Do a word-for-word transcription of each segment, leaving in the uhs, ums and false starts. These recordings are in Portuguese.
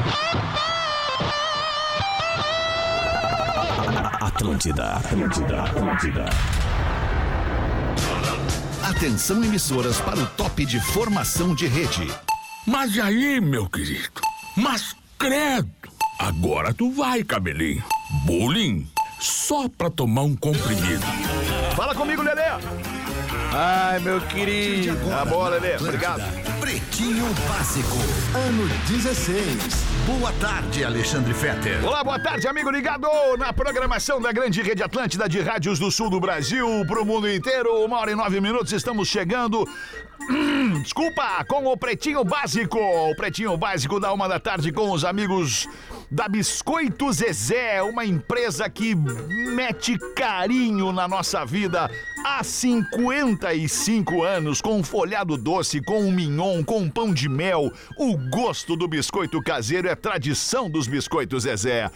Atlântida, Atlântida, Atlântida. Atenção, emissoras, para o top de formação de rede. Mas aí, meu querido? Mas credo! Agora tu vai, cabelinho. Bullying? Só pra tomar um comprimido. Fala comigo, Lelê. Ai, meu querido. Tá bom, Lelê. Obrigado. Pretinho Básico, ano dezesseis. Boa tarde, Alexandre Fetter. Olá, boa tarde, amigo ligado na programação da grande rede Atlântida de rádios do sul do Brasil pro mundo inteiro. Uma hora e nove minutos, estamos chegando. Desculpa, com o Pretinho Básico. O Pretinho Básico da uma da tarde com os amigos da Biscoito Zezé, uma empresa que mete carinho na nossa vida há cinquenta e cinco anos, com folhado doce, com um mignon, com pão de mel. O gosto do biscoito caseiro é tradição dos Biscoitos Zezé.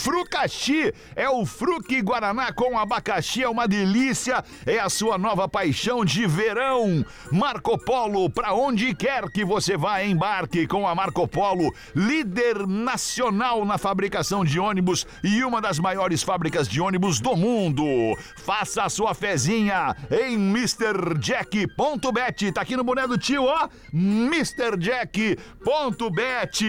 Frucaxi é o fruque guaraná com abacaxi, é uma delícia, é a sua nova paixão de verão. Marco Polo, pra onde quer que você vá, embarque com a Marco Polo, líder nacional na fabricação de ônibus e uma das maiores fábricas de ônibus do mundo. Faça a sua fezinha em mister jack ponto bet. Tá aqui no boné do tio, ó, mister jack ponto bet.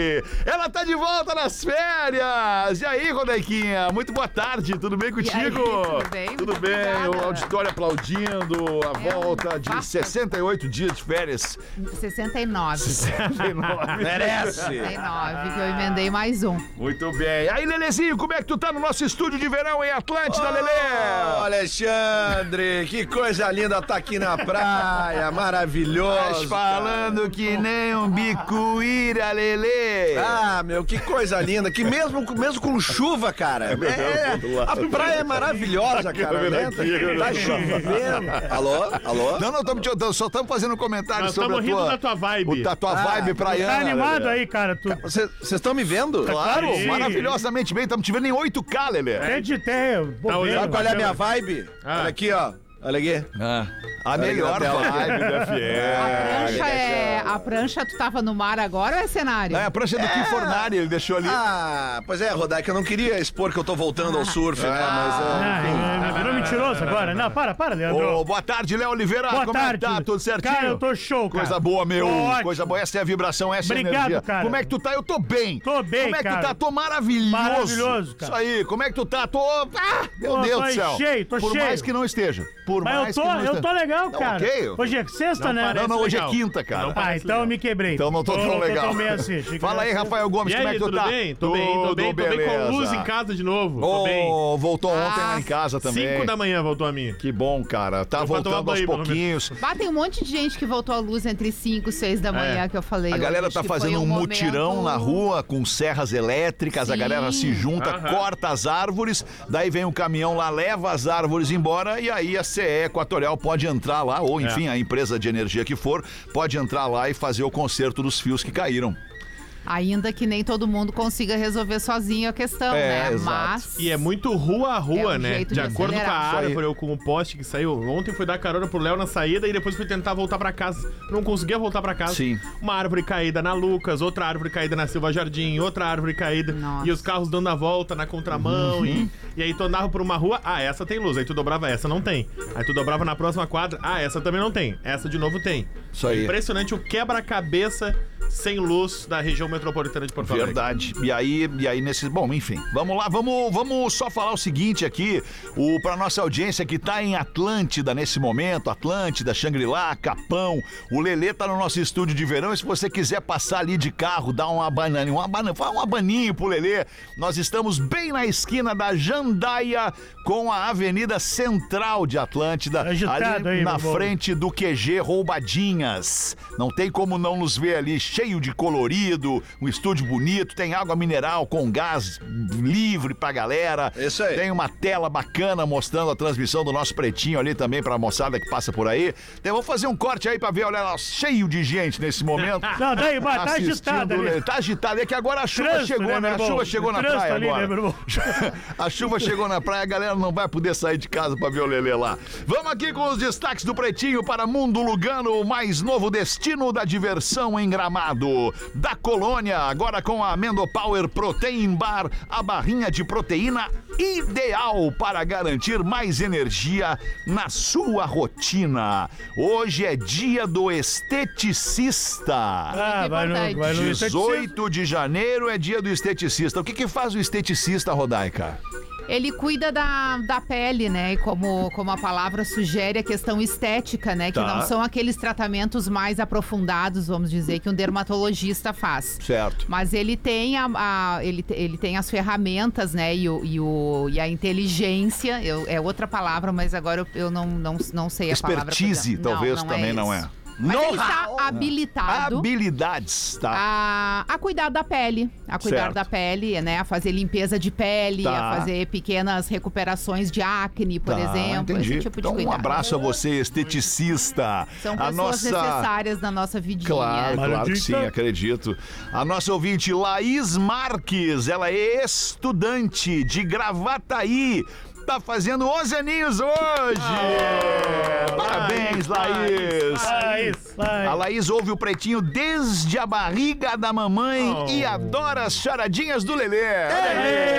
Ela tá de volta nas férias. E aí, Rodequinha? Muito boa tarde, tudo bem contigo? Aí, tudo bem? Tudo bem, Obrigada. o auditório aplaudindo a É volta um de fato. sessenta e oito dias de férias. sessenta e nove. sessenta e nove. Merece. sessenta e nove, que eu emendei mais um. Muito bem. Aí, Lelezinho, como é que tu tá no nosso estúdio de verão em Atlântida, Lelê? Ô, Alexandre, que coisa linda tá aqui na praia, maravilhoso. Mas falando que nem um bicuíra, Lelê. Ah, meu, que coisa linda, que mesmo, mesmo com chuva, cara, é, a praia é maravilhosa, cara, né? Tá chovendo. Alô? Alô? Não, não, tamo, te- só estamos fazendo um comentário Nós sobre a estamos rindo tua... da tua vibe. O, da tua Ah, vibe praiana. Tá animado Lelê. aí, cara. Tu Vocês estão me vendo? Claro, Sim. maravilhosamente bem. Estamos te vendo em oito K, Lelê. é de terra. Tá olhando? Sabe qual é a minha vibe? Ah. Olha aqui, ó. Olha aqui. Ah, a melhor Olha aqui na vibe do F M. A prancha é. A prancha, tu tava no mar agora ou é cenário? É, a prancha do Kim Fornari, ele deixou ali. Ah, pois é, Rodaica, eu não queria expor que eu tô voltando ao surf, né? Mas. Ah, é, é, virou mentiroso agora. Não, para, para, Leandro. Ô, boa tarde, Léo Oliveira. Boa Como tarde. é que tá? Tudo certinho? Cara, eu tô show, cara. Coisa boa, meu. Tô ótimo. Coisa boa. Essa é a vibração, essa é a Obrigado, energia. cara. Como é que tu tá? Eu tô bem. Tô bem, Como é que cara. tu tá? Tô maravilhoso. Maravilhoso, cara. Isso aí. Como é que tu tá? Tô... Ah, meu Tô- Deus tô do céu. cheio, tô Por cheio. mais que não esteja. Por Mas mais eu tô, que não eu esteja. tô legal, Não, cara. ok. Hoje é sexta, Não né? parece Não, não, hoje é legal. quinta, cara. Não Ah, parece então eu legal. me quebrei. Então não tô tão Tô- legal. Tô meio assim. achei que Fala aí, era- Rafael Gomes, E como é aí, que tu tudo tá? bem? Tô bem, tô Tudo bem, tô bem com beleza. luz em casa de novo. Tô bem. Oh, voltou ontem Ah, lá em casa também. Cinco da manhã voltou a minha. Que bom, cara. Tá Eu vou voltando tomar aos banho, pelo pouquinhos. Bah, tem um monte de gente que voltou à luz entre cinco e seis da manhã, É. que eu falei. A galera hoje, tá que foi fazendo um momento- mutirão na rua com serras elétricas, a Sim. galera se junta, Aham. corta as árvores, daí vem um caminhão lá, leva as árvores embora e aí a C E Equatorial pode entrar lá, ou enfim, a empresa de energia que for, pode entrar lá e fazer o conserto dos fios que caíram. Ainda que nem todo mundo consiga resolver sozinho a questão, É, né? exato. Mas. E é muito rua a rua, É um né? jeito De de acordo com a acelerar. árvore ou com o poste que saiu. Ontem fui dar carona pro Léo na saída e depois fui tentar voltar pra casa. Não conseguia voltar pra casa. Sim. Uma árvore caída na Lucas, outra árvore caída na Silva Jardim, outra árvore caída. Nossa. E os carros dando a volta na contramão. Uhum. E, e aí tu andava por uma rua, ah, essa tem luz. Aí tu dobrava, essa não tem. Aí tu dobrava na próxima quadra, ah, essa também não tem. Essa de novo tem. Isso aí. Impressionante o quebra-cabeça sem luz da região metropolitana de Porto Alegre. Verdade. E aí, e aí nesse, bom, enfim, vamos lá, vamos, vamos só falar o seguinte aqui, o para nossa audiência que tá em Atlântida nesse momento, Atlântida, Xangri-Lá, Capão, o Lelê tá no nosso estúdio de verão, e se você quiser passar ali de carro, dar uma bananinha, uma banana, fala um abaninho pro Lelê. Nós estamos bem na esquina da Jandaia com a Avenida Central de Atlântida, Agitado ali aí, na meu bom. frente do Q G Roubadinhas. Não tem como não nos ver ali, cheio de colorido, um estúdio bonito, tem água mineral com gás livre pra galera. Isso aí. Tem uma tela bacana mostrando a transmissão do nosso Pretinho ali também pra moçada que passa por aí. Então, vou fazer um corte aí pra ver, olha lá, cheio de gente nesse momento. Não, daí, mas tá assistindo agitado o ali. Lelê. Tá agitado, é que agora a chuva Trânsito, chegou, né, né? meu A irmão? chuva chegou na Trânsito praia ali, agora. né, meu irmão? A chuva chegou na praia, a galera não vai poder sair de casa pra ver o Lelê lá. Vamos aqui com os destaques do Pretinho para Mundo Lugano, o mais novo destino da diversão em Gramado. Gramado. Da Colônia, agora com a Mendopower Protein Bar, a barrinha de proteína ideal para garantir mais energia na sua rotina. Hoje é dia do esteticista. Ah, vai no, vai no dezoito de janeiro é dia do esteticista. O que que faz o esteticista, Rodaica? Ele cuida da, da pele, né? E como, como a palavra sugere, a questão estética, né? Que Tá. não são aqueles tratamentos mais aprofundados, vamos dizer, que um dermatologista faz. Certo. Mas ele tem, a, a- ele, te- ele tem as ferramentas, né? E, o, e, o, e a inteligência. Eu, é outra palavra, mas agora eu, eu não, não, não sei a palavra. Expertise, Não, talvez, não também é não é. isso. Mas ele está habilitado Habilidades, tá? a, a cuidar da pele, a cuidar Certo. da pele, né? A fazer limpeza de pele, Tá. a fazer pequenas recuperações de acne, por Tá, exemplo, entendi. esse tipo de Então, um cuidado. abraço a você, esteticista. São a pessoas nossa... necessárias na nossa vidinha. Claro, claro que Maledita. sim, acredito. A nossa ouvinte, Laís Marques, ela é estudante de Gravataí. Tá fazendo onze aninhos hoje! Parabéns, Laís! Vai, isso, vai. A Laís ouve o Pretinho desde a barriga da mamãe Oh. e adora as charadinhas do Lelê. Olha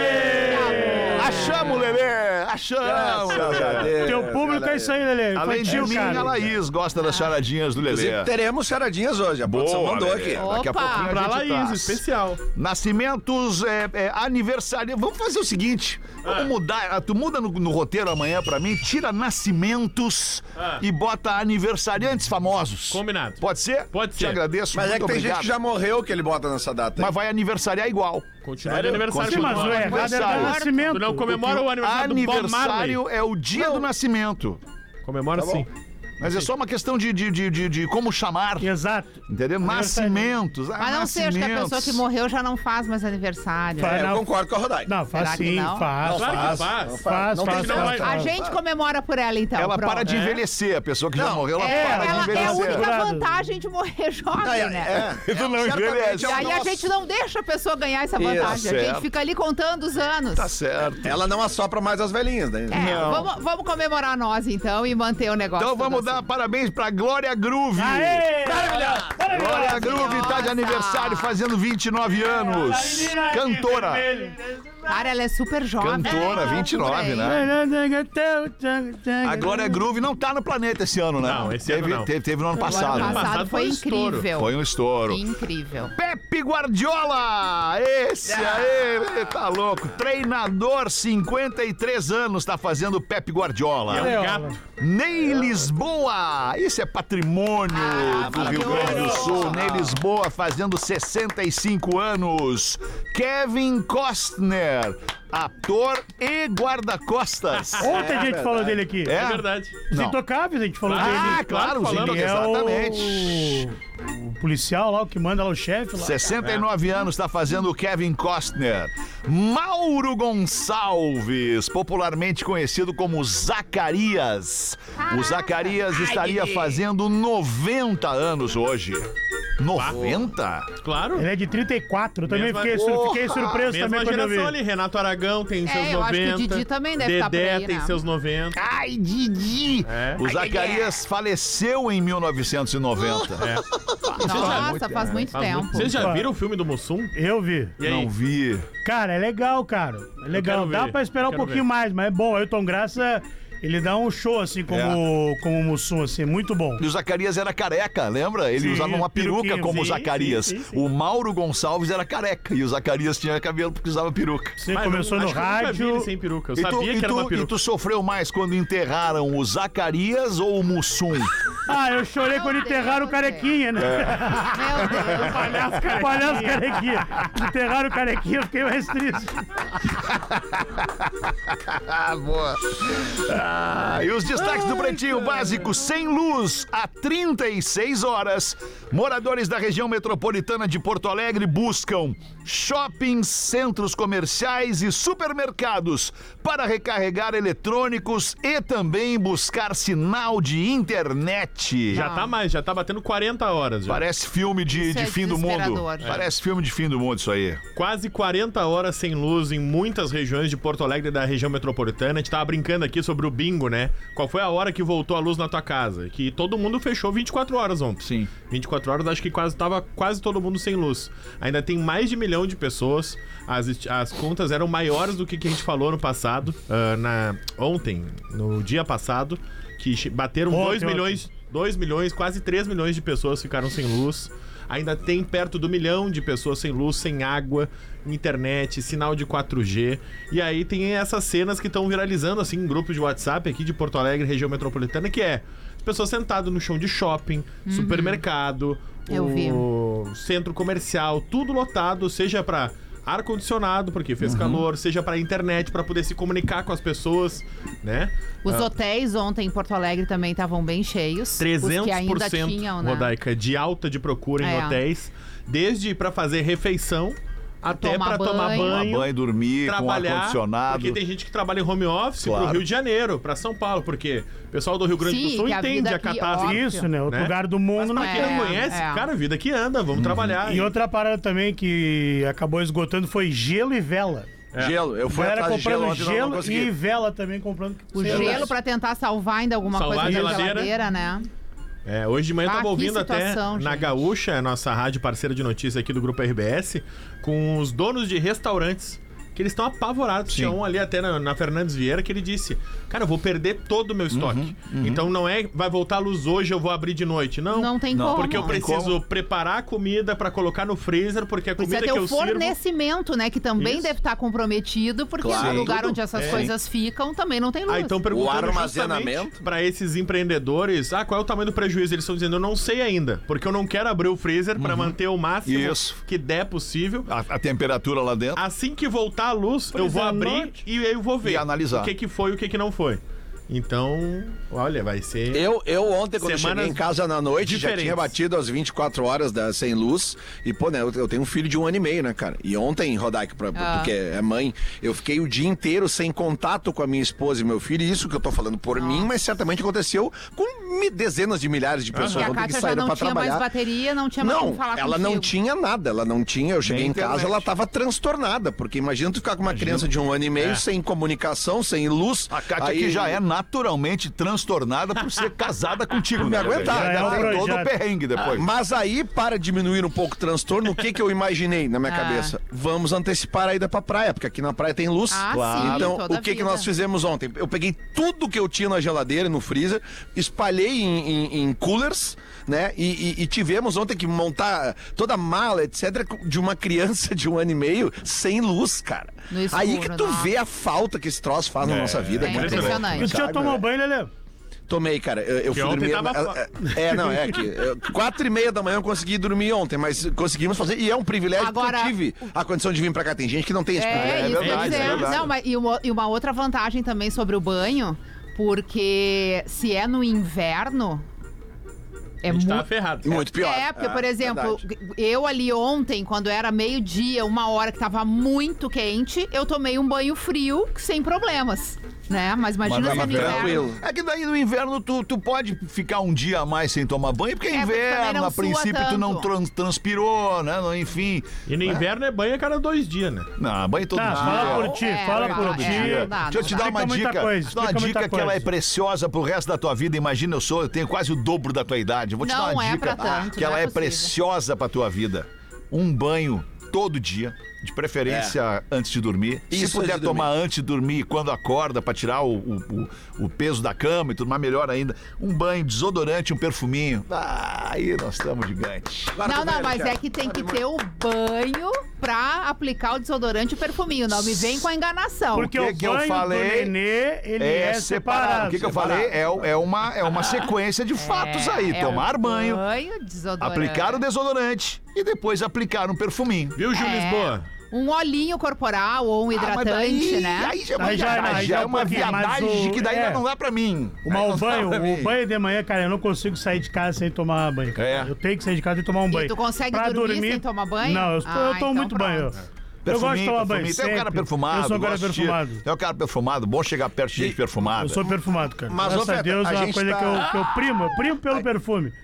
aí. Achamos, Lelê! Achamos! Teu público é isso aí, Lelê. Além de Infantil, mim, cara. a Laís gosta das charadinhas do Lelê. Inclusive, teremos charadinhas hoje. A produção Boa, mandou Lelê. aqui. Daqui a Opa! pouquinho a Pra gente Laís, traz. especial. Nascimentos, é, é, aniversário. Vamos fazer o seguinte: vamos mudar. ah, Tu muda no, no roteiro amanhã pra mim, tira nascimentos Ah. e bota aniversariantes famosos. Combinado. Pode ser? Pode Te ser. agradeço. Mas é muito que tem obrigado. gente que já morreu que ele bota nessa data. aí. Mas vai aniversariar igual. Continua de aniversário. Sim, mas o continua. errado é dar Aniversário. nascimento. Tu não comemora o aniversário do Bob Marley? Aniversário é o dia do nascimento. Comemora Tá bom. sim. Mas é só uma questão de, de, de, de, de como chamar. Exato. Entendeu? Aniversário. Nascimentos. Ah, Mas não seja que a pessoa nascimentos. que morreu já não faz mais aniversário. Faz. É, eu não. concordo com a Rodai. Não, faz Será que sim, não? faz. Claro que faz. faz. Não Faz, Não faz, tem não faz, vai- faz. A gente comemora por ela, então. Ela pronto. para de É. envelhecer. A pessoa que já Não, morreu, ela É, para de ela é a envelhecer. única Obrigado. vantagem de morrer jovem, Não, é, né? é, Tu não certamente envelhece. é E o aí a nosso. gente não deixa a pessoa ganhar essa vantagem. a certo. gente fica ali contando os anos. Tá certo. Ela não assopra mais as velhinhas, né? É, Não. vamos, vamos comemorar nós, então, e manter o negócio. Então vamos tudo dar assim. parabéns pra Glória Groove. Aê! Glória Groove tá de Nossa. aniversário fazendo vinte e nove anos. Cantora. Cara, ela é super jovem. Cantora, né? vinte e nove, né? A A Glória Groove não tá no planeta esse ano, né? Não, esse teve, ano não. Teve, teve no ano O ano passado. passado, passado foi foi um estouro. incrível. Foi um estouro. Incrível. Pepe Guardiola! Esse aí, ele tá louco. Treinador, cinquenta e três anos, tá fazendo Pepe Guardiola. É um gato. Ney Lisboa, isso é patrimônio do Rio Grande do Sul. Ney Lisboa fazendo sessenta e cinco anos. Kevin Costner, ator e guarda-costas. Ontem a gente falou dele aqui. É verdade. Os Não. Intocáveis, a gente falou Ah, dele. claro, os falando. Ele é exatamente. o, o policial lá, o que manda lá o chefe lá. sessenta e nove anos está fazendo o Kevin Costner. Mauro Gonçalves, popularmente conhecido como Zacarias. O Zacarias estaria fazendo noventa anos hoje. noventa? Claro. Ele é de trinta e quatro, eu também Mesma- fiquei, sur- Porra! fiquei surpreso Mesma também quando eu vi. geração ali. Renato Aragão tem seus eu acho que o noventa. Didi também deve estar por Dedé aí, tem né? seus noventa. Ai, Didi! É. O Zacarias faleceu em mil novecentos e noventa. É. Nossa, faz muito Faz tempo. muito- Vocês já viram o filme do Mussum? Eu vi. E aí? Não vi. Cara, é legal, cara. É legal. quero Dá ver, pra esperar um quero pouquinho ver. mais, mas é bom. Ailton Graça, ele dá um show, assim, como, como o Mussum, assim, muito bom. E o Zacarias era careca, lembra? Ele Sim, usava uma peruca peruquinha. como o Sim, Zacarias. sim, sim, sim. O Mauro Gonçalves era careca e o Zacarias tinha cabelo porque usava peruca. Você Mas começou eu no acho que eu nunca vi rádio. ele sem peruca. Eu E tu, sabia e que era tu- uma e peruca. tu sofreu mais quando enterraram o Zacarias ou o Mussum? Ah, eu chorei quando Deus, enterraram o carequinha, né? Meu Deus. Palhaço carequinha. Palhaço carequinha. Enterraram o carequinha, eu fiquei mais triste. Ah, boa. Ah, e os destaques do Pretinho Básico: sem luz há trinta e seis horas. Moradores da região metropolitana de Porto Alegre buscam shoppings, centros comerciais e supermercados para recarregar eletrônicos e também buscar sinal de internet. Já tá mais, já tá batendo quarenta horas. Já. Parece filme de, Isso de é fim do mundo. desesperador, já. Parece filme de fim do mundo isso aí. Quase quarenta horas sem luz em muitas muitas regiões de Porto Alegre e da região metropolitana. A gente tava brincando aqui sobre o bingo, né? Qual foi a hora que voltou a luz na tua casa? Que todo mundo fechou vinte e quatro horas ontem. Sim. vinte e quatro horas, acho que quase tava quase todo mundo sem luz. Ainda tem mais de um milhão de pessoas. As, as contas eram maiores do que, que a gente falou no passado, uh, na, ontem, no dia passado, que bateram dois milhões, dois milhões, quase três milhões de pessoas ficaram sem luz. Ainda tem perto do milhão de pessoas sem luz, sem água, internet, sinal de quatro G. E aí tem essas cenas que estão viralizando, assim, em grupos de WhatsApp aqui de Porto Alegre, região metropolitana, que é pessoas sentadas no chão de shopping, uhum. supermercado, Eu o vi. centro comercial, tudo lotado, seja pra ar-condicionado, porque fez uhum. calor, seja pra internet, pra poder se comunicar com as pessoas, né? Os ah. hotéis ontem em Porto Alegre também estavam bem cheios. trezentos por cento, os que ainda tinham, né? Rodaica, de alta de procura em É. hotéis, desde pra fazer refeição até Tomar pra tomar banho. banho, Tomar banho, dormir, com trabalhar, ar-condicionado. porque tem gente que trabalha em home office Claro. pro Rio de Janeiro, pra São Paulo, porque o pessoal do Rio Grande Sim, do Sul que a entende vida a aqui, catástrofe. óbvio. Isso, né? Outro Né? lugar do mundo Mas não pra quem É, não conhece, é. cara, a vida que anda, vamos trabalhar. E outra parada também que acabou esgotando foi gelo e vela. É. Gelo. Eu A fui galera atrás de gelo comprando ontem, não, não gelo consegui. e vela também comprando. O Sei lá. gelo pra tentar salvar ainda alguma Salvar coisa a da geladeira. geladeira, né? É, hoje de manhã eu Ah, tava que ouvindo situação, até na gente. Gaúcha, a nossa rádio parceira de notícias aqui do Grupo R B S, com os donos de restaurantes, que eles estão apavorados. Sim. Tinha um ali até na, na Fernandes Vieira que ele disse, cara, eu vou perder todo o meu estoque. Então não é, vai voltar a luz hoje, eu vou abrir de noite. Não, Não tem Não, como. porque eu tem preciso como. preparar a comida pra colocar no freezer, porque a Precisa comida ter que o eu sirvo... fornecimento, né? Que também Isso. deve estar comprometido, porque Claro. no lugar Tudo. onde essas É. coisas ficam também não tem luz. Ah, então perguntando O armazenamento. justamente pra esses empreendedores, ah, qual é o tamanho do prejuízo? Eles estão dizendo, eu não sei ainda, porque eu não quero abrir o freezer pra manter o máximo Isso. que der possível. A, a temperatura lá dentro. Assim que voltar a luz, eu vou é, abrir norte. e eu vou ver E analisar. o que que foi e o que que não foi. Então, olha, vai ser... Eu, eu ontem, quando eu Semanas cheguei em casa na noite, já diferentes. tinha batido as vinte e quatro horas da, sem luz. E, pô, né, eu, eu tenho um filho de um ano e meio, né, cara? E ontem, Rodaica, pra- Ah. porque é mãe, eu fiquei o dia inteiro sem contato com a minha esposa e meu filho. E isso que eu tô falando por mim, mas certamente aconteceu com mi- dezenas de milhares de pessoas Porque a ontem que Kátia já saíram não pra tinha trabalhar. mais bateria, não tinha mais Não, como falar ela não contigo. tinha nada, ela não tinha. Eu cheguei Nem em casa, internet. ela tava transtornada, porque imagina tu ficar com uma criança de um ano e meio É. sem comunicação, sem luz. A Kátia aí- que já é naturalmente transtornada por ser casada contigo, Me né? aguentar, Já, já é um tem todo o projeto. perrengue depois. Mas aí, para diminuir um pouco o transtorno, o que que eu imaginei na minha Ah. cabeça? Vamos antecipar a ida pra praia, porque aqui na praia tem luz. Ah, Claro. sim, Então, toda o que a que vida. nós fizemos ontem? Eu peguei tudo que eu tinha na geladeira, no freezer, espalhei em, em- em coolers, né? E, e- e tivemos ontem que montar toda a mala, etcétera, de uma criança de um ano e meio sem luz, cara. No escuro, Aí que tu nossa. vê a falta que esse troço faz na nossa vida. É cara. impressionante. E tu já Sabe, tomou né? banho, Lelê? Tomei, cara. Eu, eu Que fui ontem dormir. tava É, é, não, é que. eu- Quatro e meia da manhã eu consegui dormir ontem, mas conseguimos fazer. E é um privilégio Agora- que eu tive a condição de vir pra cá. Tem gente que não tem esse É, privilégio. isso que eu ia verdade, é dizer. verdade. Não, mas e uma, e uma outra vantagem também sobre o banho, porque se é no inverno, é a gente muito. tá ferrado. Muito pior. É, porque, por exemplo, verdade. eu ali ontem, quando era meio-dia, uma hora que tava muito quente, eu tomei um banho frio sem problemas, né? Mas imagina Mas se é no tranquilo. inverno. É que daí no inverno tu, tu pode ficar um dia a mais sem tomar banho, porque é É, porque também inverno, não a sua princípio tu não tanto. trans- transpirou, né? Não, Enfim. E no inverno é banho a cada dois dias, né? Não, banho todo Tá, dia. fala por ti, É, fala vai, por é, ti. não dá, Deixa eu não te dá. dar uma Explica muita dica. coisa, Te dar uma explica muita dica que ela é coisa. preciosa pro resto da tua vida. Imagina, eu sou, eu tenho quase o dobro da tua idade. Eu vou te Não dar uma é dica pra tanto, que não ela é é, possível. preciosa pra tua vida. Um banho todo dia, de preferência antes de dormir. Isso, Se puder antes de dormir. tomar antes de dormir, quando acorda, pra tirar o, o, o- o peso da cama e tudo mais, melhor ainda. Um banho, desodorante, um perfuminho. Ah, aí nós estamos gigantes. Não, não, mas é que tem que ter o banho pra aplicar o desodorante e o perfuminho. Não me vem com a enganação. Porque que o que eu banho falei? do nenê, ele é, É, separado. O que, que eu falei? É, é, uma, é uma sequência de fatos aí. É, Tomar o banho, banho, desodorante. aplicar o desodorante e depois aplicar um perfuminho. Viu, Gil É. Lisboa? Um olhinho corporal ou um Ah, mas hidratante, daí- né? Aí já é uma Aí já- viadagem, aí já já é um uma pouquinho, mas viadagem o- que daí é. não dá pra mim. O, Aí mal não dá banho, pra mim. o banho de manhã, cara, eu não consigo sair de casa sem tomar banho. cara. É. Eu tenho que sair de casa e tomar um banho. tu consegue Pra dormir sem tomar banho? Não, eu, tô- eu Ah, tomo então muito banho. pronto. Eu gosto de tomar banho perfuminho. Tem um cara sempre. perfumado. Eu sou um cara gosto de- perfumado. Tem um cara perfumado. Bom chegar perto de gente perfumada. Eu sou perfumado, cara. Mas, Graças ô, a Feta, Deus a é uma gente coisa tá- que, eu, que eu primo. Eu primo pelo perfume.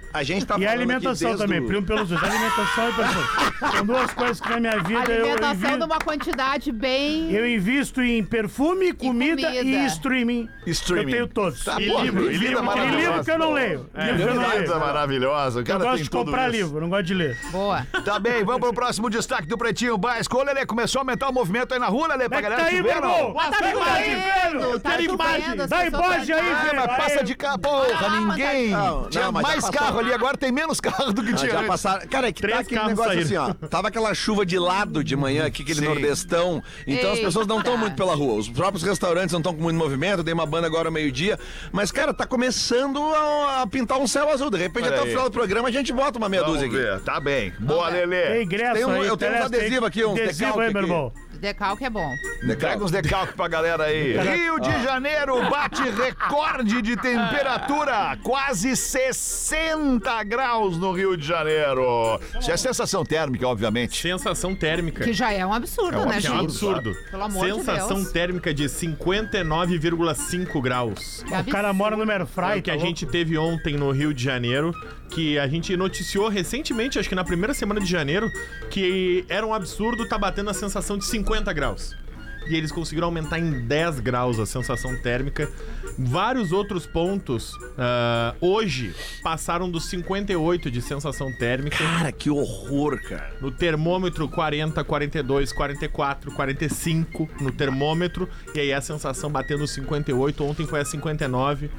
A gente tá E a falando alimentação aqui desde também, o- primo pelos dois. Alimentação e perfume. São duas coisas que na minha vida eu, Alimentação invi... numa quantidade bem... eu invisto em perfume, comida e, comida. streaming. Streaming. Eu tenho todos. Tá, e pô, livro, vida e livro, maravilhosa. e livro que eu não leio. É, livro que eu não Vida leio. maravilhosa. O Eu cara gosto tem de tudo comprar isso. livro, eu não gosto de ler. Boa. Tá bem, vamos pro próximo destaque do Pretinho Básico. Ô, Lelê, começou a aumentar o movimento aí na rua, Lelê, pra Como é que galera tá aí, te meu ver, não? irmão? Tá Dá imagem, chovendo, velho. Eu tá quero chovendo, imagem. as Dá pessoas imagem aí, tão- Ah, velho. mas passa Aí. de carro. Porra, Ah, ninguém. Não, Tinha não, mas já mais passou. carro ali, agora tem menos carro do que Ah, tinha já antes. passaram. Cara, é que Três tá aquele carros negócio saíram. assim, ó. Tava aquela chuva de lado de manhã aqui, aquele Sim. nordestão. Então as pessoas não estão Eita. muito pela rua. Os próprios restaurantes não estão com muito movimento. Tem uma banda agora ao meio-dia. Mas, cara, tá começando a, a pintar um céu azul. De repente, Olha até aí. o final do programa, a gente bota uma meia Vamos dúzia aqui. ver, tá bem. Boa, Tem Lelê. ingresso Tem um- aí. eu tenho uns Teleste- adesivos aqui, uns adesivo decalque aí, meu aqui. irmão. Decalque é bom. Pega uns decalques pra galera aí. Rio de Janeiro bate recorde de temperatura. Quase sessenta graus no Rio de Janeiro. Isso é sensação térmica, obviamente. Sensação térmica. Que já é um absurdo, É um né, Que é um gente? absurdo. Pelo amor de Sensação Deus. térmica de cinquenta e nove vírgula cinco graus. Que O cara mora no É Merfry. o que a gente teve ontem no Rio de Janeiro, que a gente noticiou recentemente, acho que na primeira semana de janeiro, que era um absurdo tá batendo a sensação de cinquenta graus. E eles conseguiram aumentar em dez graus a sensação térmica. Vários outros pontos ah, hoje passaram dos cinquenta e oito de sensação térmica. Cara, que horror, cara. No termômetro quarenta, quarenta e dois, quarenta e quatro, quarenta e cinco no termômetro. E aí a sensação batendo cinquenta e oito. Ontem foi a cinquenta e nove.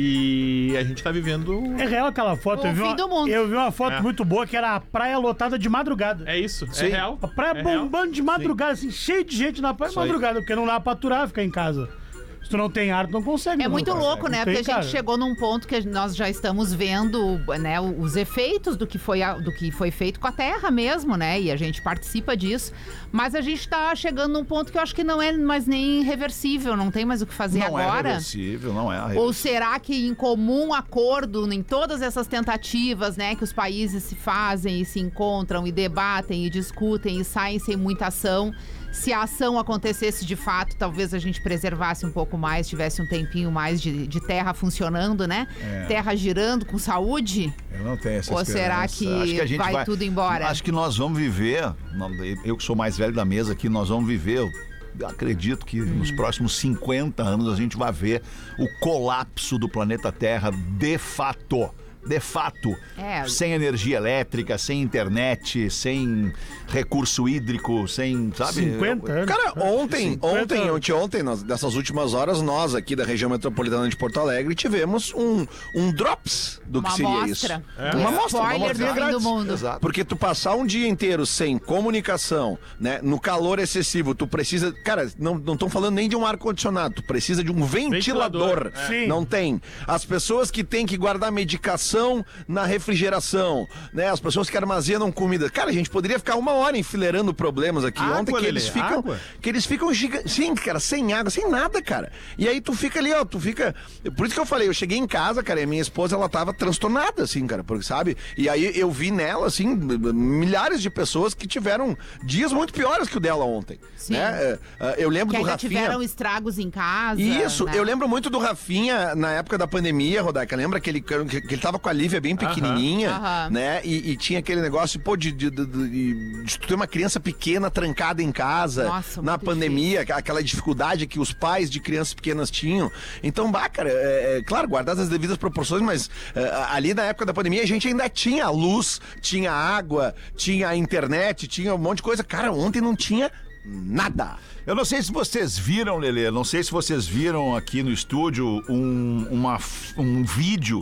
E a gente tá vivendo. É real aquela foto. O eu vi fim uma, do mundo. Eu vi uma foto É. muito boa que era a praia lotada de madrugada. É isso, é real. A praia é real. bombando de madrugada, assim, cheio de gente na praia de Isso aí. madrugada, porque não dá pra aturar ficar em casa. Se tu não tem ar, tu não consegue. É não muito consegue. louco, né? Não Porque tem, a gente cara. chegou num ponto que nós já estamos vendo, né, os efeitos do que foi, a- do que foi feito com a Terra mesmo, né? E a gente participa disso. Mas a gente tá chegando num ponto que eu acho que não é mais nem reversível, não tem mais o que fazer Não é agora. reversível, não é. Ou será que em comum acordo em todas essas tentativas, né, que os países se fazem e se encontram e debatem e discutem e saem sem muita ação, se a ação acontecesse de fato, talvez a gente preservasse um pouco mais, tivesse um tempinho mais de, de terra funcionando, né? É. Terra girando com saúde? Eu não tenho essa Ou esperança. será que Acho a gente vai tudo embora? Acho que nós vamos viver, eu que sou mais velho da mesa aqui, nós vamos viver, eu acredito que nos Hum. próximos cinquenta anos a gente vai ver o colapso do planeta Terra de fato. De fato, É. sem energia elétrica, sem internet, sem recurso hídrico, sem, sabe? cinquenta anos. Cara, ontem, cinquenta ontem, anos. anteontem, nós, dessas últimas horas, nós aqui da região metropolitana de Porto Alegre tivemos um, um drops do Uma que seria amostra. isso. Do Uma amostra, uma spoiler amostra do fim grátis. do mundo. Exato. Porque tu passar um dia inteiro sem comunicação, né, no calor excessivo, tu precisa, cara, não não estão falando nem de um ar condicionado, tu precisa de um ventilador. Ventilador, é. Sim. Não tem. As pessoas que têm que guardar medicação na refrigeração, né, as pessoas que armazenam comida. Cara, a gente poderia ficar uma hora enfileirando problemas aqui Água, ontem que Lelê, eles ficam água. que eles ficam gigantes. Sim, cara, sem água, sem nada, cara. E aí tu fica ali, ó, tu fica. Por isso que eu falei, eu cheguei em casa, cara, e a minha esposa, ela tava transtornada, assim, cara, porque, sabe? E aí eu vi nela, assim, milhares de pessoas que tiveram dias muito piores que o dela ontem. Sim. Né? É, é, Eu lembro Que do ainda Rafinha. tiveram estragos em casa. Isso, né? eu lembro muito do Rafinha na época da pandemia, Rodaica. Lembra que ele, que ele tava com a Lívia bem pequenininha, Aham. né? E, e tinha aquele negócio, pô, de, de, de, de, de tu ter uma criança pequena trancada em casa, Nossa, na muito pandemia, aquela dificuldade que os pais de crianças pequenas tinham. Então, bah, cara, é, é, claro, guardadas as devidas proporções, mas é, ali na época da pandemia a gente ainda tinha luz, tinha água, tinha a internet, tinha um monte de coisa. Cara, ontem não tinha nada. Eu não sei se vocês viram, Lelê, não sei se vocês viram aqui no estúdio um, uma, um vídeo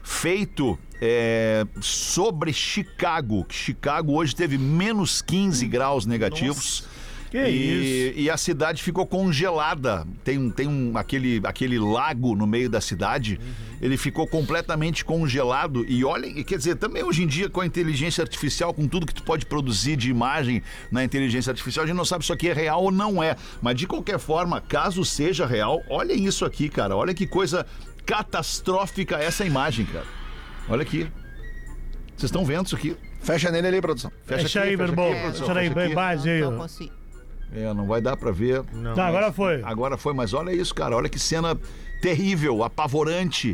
feito é, sobre Chicago. Chicago hoje teve menos quinze graus negativos. Que e, isso. e a cidade ficou congelada. Tem, um- tem um, aquele, aquele lago no meio da cidade. Ele ficou completamente congelado. E olha, quer dizer, também hoje em dia com a inteligência artificial, com tudo que tu pode produzir de imagem na inteligência artificial, a gente não sabe se isso aqui é real ou não é. Mas de qualquer forma, caso seja real, olha isso aqui, cara. Olha que coisa catastrófica essa imagem, cara. Olha aqui. Vocês estão vendo isso aqui? Fecha nele ali, produção. Fecha aqui, aí, meu irmão. aqui, produção, Fecha aí, fecha bem aqui. mais aí. Não ó. consigo. É, não vai dar pra ver. Não, Tá, agora foi. Agora foi, mas olha isso, cara. Olha que cena terrível, apavorante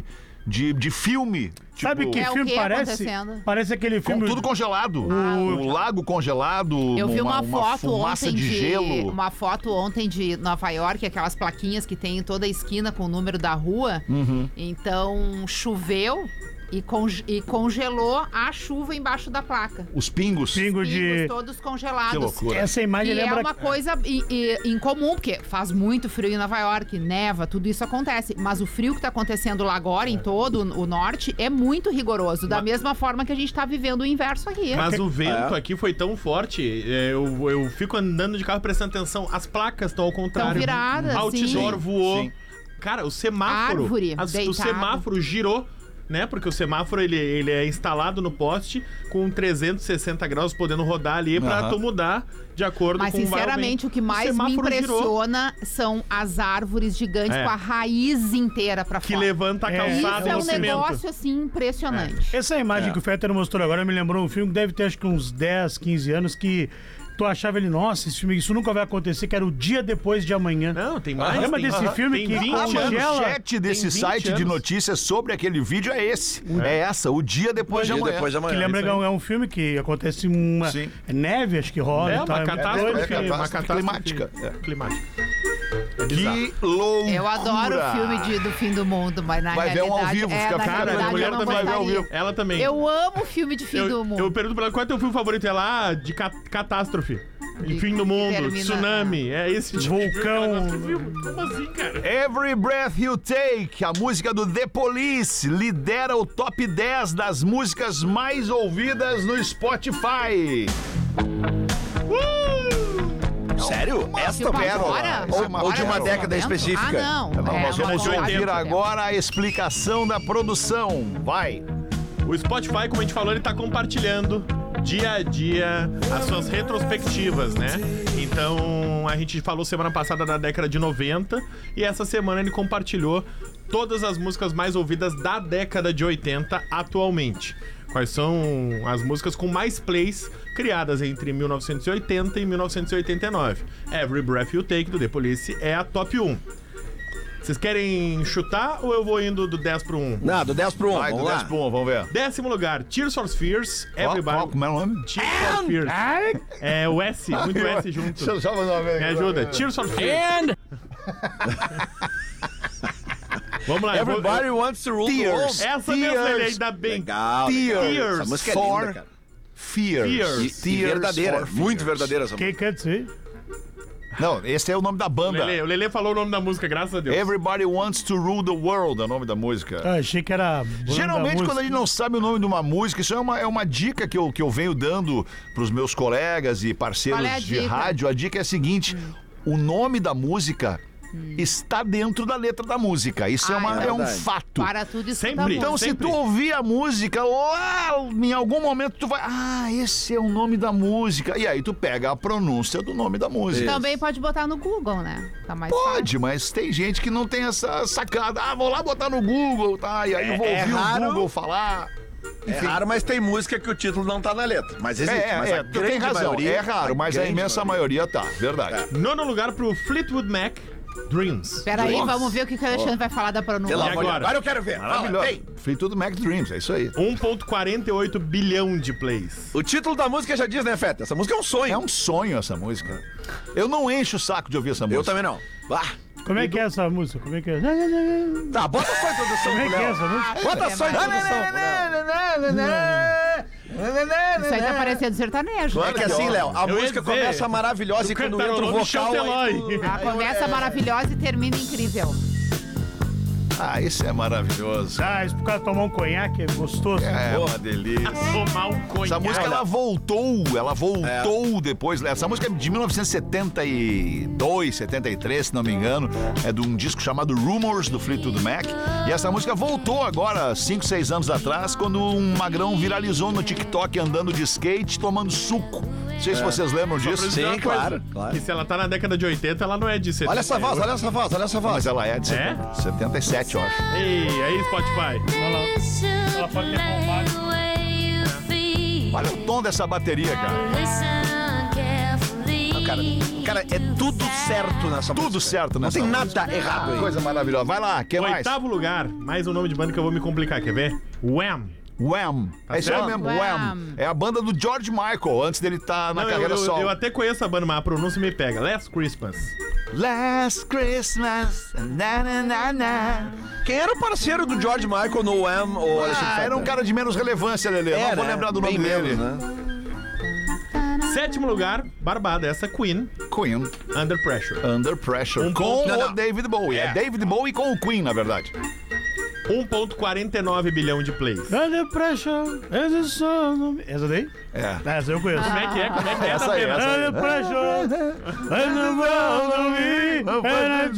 de, de filme. Sabe tipo, que É o filme que parece? acontecendo? Parece aquele com filme. tudo congelado. O, lago congelado. Eu vi uma, foto fumaça ontem de, de, gelo. uma foto ontem de Nova York, aquelas plaquinhas que tem em toda a esquina com o número da rua. Uhum. Então choveu e, conge- e congelou a chuva embaixo da placa. Os pingos. Pingo Pingos de. todos congelados. Que loucura. Essa imagem Que é lembra. uma coisa i- i- incomum, porque faz muito frio em Nova York, neva, tudo isso acontece. Mas o frio que tá acontecendo lá agora, em todo o norte, é muito rigoroso. Da mesma forma que a gente tá vivendo o inverso aqui. Mas o vento aqui foi tão forte, é, eu, eu fico andando de carro prestando atenção, as placas estão ao contrário. Tão viradas, Outdoor sim. voou. Sim. Cara, o semáforo. Árvore as- o deitada. semáforo girou. Né? Porque o semáforo ele, ele é instalado no poste com trezentos e sessenta graus, podendo rodar ali pra Aham. tu mudar de acordo Mas, com sinceramente, o que mais me semáforo girou, impressiona são as árvores gigantes É. com a raiz inteira pra que fora. levanta a É. calçada Isso é no um cimento. negócio, assim, impressionante. Essa imagem que o Fetter mostrou agora me lembrou um filme que deve ter acho que uns dez, quinze anos que tu achava ele, nossa, esse filme, isso nunca vai acontecer, que era O Dia Depois de Amanhã. Não, tem mais. Lembra tem, desse aham, filme tem que vinte A anos. congela? manchete desse Tem vinte site de anos. notícias sobre aquele vídeo é esse. É essa, o dia depois de Dia amanhã. depois de amanhã. Que lembra isso que é aí. um, é um filme que acontece uma Sim. neve, acho que rola. É e uma tal, muito catástrofe, doido. é catástrofe uma catástrofe climática. É. climática. É bizarro. Que loucura. Eu adoro o filme de- do fim do mundo, mas na Vai ver um realidade... ao vivo, é, fica- na Cara, realidade, a mulher eu não também vai ver ao gostaria. vivo. Ela também. Eu amo filme de fim do Eu, mundo. eu pergunto pra ela qual é teu filme favorito. Ela, ah, de ca- catástrofe. De- Fim do que mundo, termina- tsunami. É esse tipo de filme. Vulcão. Ela gosta de filme. Como assim, cara? Every Breath You Take, a música do The Police, lidera o top dez das músicas mais ouvidas no Spotify. Sério? Esta Tipo, pérola. agora? Ou- Agora ou de uma é o década momento? específica. Ah, não. Não, É nós uma vamos coisa- ouvir agora a explicação da produção. Vai. O Spotify, como a gente falou, ele tá compartilhando dia a dia as suas retrospectivas, né? Então, a gente falou semana passada da década de noventa e essa semana ele compartilhou todas as músicas mais ouvidas da década de oitenta atualmente. Quais são as músicas com mais plays criadas entre mil novecentos e oitenta e mil novecentos e oitenta e nove. Every Breath You Take, do The Police, é a top um. Vocês querem chutar ou eu vou indo do dez pro um? Não, do dez pro um, Vai, do vamos dez lá. pro um, vamos ver. Décimo lugar, Tears for Fears, Qual, Everybody... qual, como é o nome? Tears for Fears. É o S, muito S junto. Deixa eu só mandar uma vez. Me ajuda. Tears for Fears. Vamos lá. eu vou- Everybody wants to rule the Tears. world. Essa mesmo, Tears. ele ainda bem. Legal. Tears. legal. Essa música é for linda, cara. Fears. Fears. E, e verdadeira, for muito Fears. verdadeira essa Quem música. quer dizer? Não, esse é o nome da O banda. Lelê, o Lelê falou o nome da música, graças a Deus. Everybody Wants to Rule the World é o nome da música. Ah, achei que era. banda Geralmente, música. quando a gente não sabe o nome de uma música, isso é uma, é uma dica que eu, que eu venho dando pros meus colegas e parceiros Qual é a de dica? rádio. A dica é a seguinte: o nome da música está dentro da letra da música. Isso é, Ah, uma- é é um verdade. fato. Para tudo isso Sempre. Então, se Sempre. tu ouvir a música, lá em algum momento tu vai. Ah, esse é o nome da música. E aí tu pega a pronúncia do nome da música. Também pode botar no Google, né? Tá mais Pode, mas tem gente que não tem essa sacada. Ah, vou lá botar no Google, tá? E aí eu vou É- é ouvir raro. o Google falar. É raro, mas tem música que o título não tá na letra. Mas existe. É, mas é, a tu grande tem razão. maioria, É raro, mas a grande imensa maioria tá. Verdade. Nono lugar pro Fleetwood Mac, Dreams. Peraí, Nossa. vamos ver o que que o Alexandre vai falar da pronúncia. Pelo E amor de agora? Deus. Agora eu quero ver. Fala, Maravilhoso. ei. Fleetwood Mac Dreams, é isso aí. um vírgula quarenta e oito bilhão de plays. O título da música já diz, né, Feta? Essa música é um sonho. É um sonho essa música. Eu não encho o saco de ouvir essa música. Eu também não. Ah, Como é que é essa música? Como é que é? tá, bota só a introdução, Como é que é Léo. essa música? Bota só a introdução. Isso aí tá parecendo sertanejo. É que assim, Léo, a Eu ia música dizer, começa maravilhosa e tu quando entra o cantarolou Michel vocal... aí Telói. tu- Ela começa maravilhosa e termina incrível. Ah, isso é maravilhoso. Ah, isso por causa de tomar um conhaque é gostoso. É uma delícia. Tomar um conhaque. Essa música ela voltou, ela voltou depois. Essa música é de mil novecentos e setenta e dois, setenta e três, se não me engano. É de um disco chamado Rumors, do Fleetwood Mac. E essa música voltou agora, cinco, seis anos atrás, quando um magrão viralizou no TikTok andando de skate, tomando suco. Não sei se vocês lembram Só pra disso. dizer Sim, uma coisa, claro, claro. Que se ela tá na década de oitenta, ela não é de setenta. Olha essa voz, olha essa voz, olha essa voz. Mas ela é de É? setenta e sete, eu acho. Ei, aí, Spotify. Ela pode ter bombado. Olha o tom dessa bateria, cara. cara. Cara, é tudo certo nessa Tudo música. certo nessa Não tem música. nada errado aí. Coisa maravilhosa. Vai lá, que mais? Oitavo lugar, mais um nome de banda que eu vou me complicar, quer ver? Wham! Wham. É isso aí certo? mesmo, Wham. Wham. É a banda do George Michael, antes dele estar na Não, eu, carreira eu, solo. eu até conheço a banda, mas a pronúncia me pega. Last Christmas. Last Christmas, na, na, na, na. Quem era o parceiro do George Michael no Wham ou Alexandre Ah, era um Fetter? cara de menos relevância, Lelê. É, Não vou né? lembrar do nome Bem dele. menos, né? Sétimo lugar, barbada, essa Queen, Queen, Under Pressure. Under Pressure. Um com ponto- o não, não. David Bowie. É. É. David Bowie com o Queen, na verdade. um vírgula quarenta e nove bilhão de plays. Under pressure, is the sun. Essa daí? É. Essa eu conheço. Como é que é? Como é que é? Essa Essa aí, pena? essa aí. Under pressure, and the world of me, and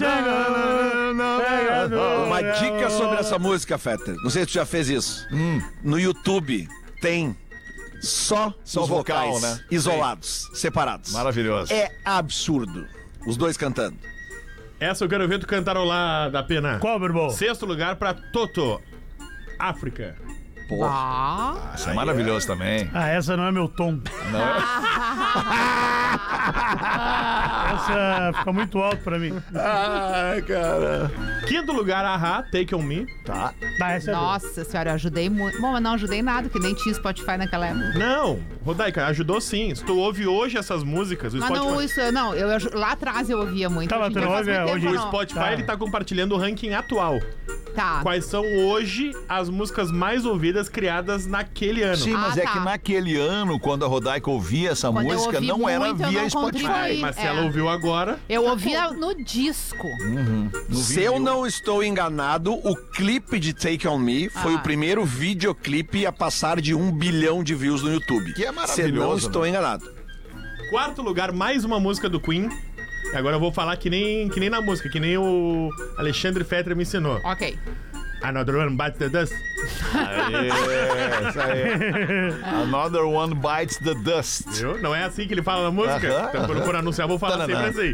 I take Uma dica sobre essa música, Fetter. Não sei se tu já fez isso. No YouTube tem só, Só os vocal, vocais né? isolados, separados. Maravilhoso. É absurdo. Os dois cantando. Essa eu quero ver tu cantarolar da pena. Qual, meu irmão? Sexto lugar pra Toto, África. Porra. Ah, Isso é maravilhoso também. Ah, essa não é meu tom. Não é? Essa fica muito alto pra mim. Ai, cara. Quinto lugar, Ahá, Take On Me. Tá. Tá, essa é boa. nossa senhora, eu ajudei muito. Bom, mas não ajudei nada, que nem tinha Spotify naquela época. Não, Rodaica, ajudou sim. Se tu ouve hoje essas músicas, o Mas Spotify... não, isso, não, eu, aju- lá atrás eu ouvia muito. Tá, mas Hoje tu em dia não faz ouve, muito é, tempo, hoje- O não. Spotify, Tá. ele tá compartilhando o ranking atual. Tá. Quais são hoje as músicas mais ouvidas criadas naquele ano. Sim, mas Ah, é tá. que naquele ano, quando a Rodaica ouvia essa Quando eu música, ouvi não era muito, eu via não Spotify. contribuí. Mas se É. ela ouviu agora... Eu ouvia no disco. No Se vídeo. eu não estou enganado, o clipe de Take On Me foi Ah. o primeiro videoclipe a passar de um bilhão de views no YouTube. Que é Se não maravilhoso, estou né? enganado. Quarto lugar, mais uma música do Queen. E agora eu vou falar que nem, que nem na música, que nem o Alexandre Fetter me ensinou. Ok. Another One Bites the Dust. É, isso aí. Another one bites the dust. Viu? Não é assim que ele fala na música? Aham, Então quando for anunciar, eu vou falar sempre assim.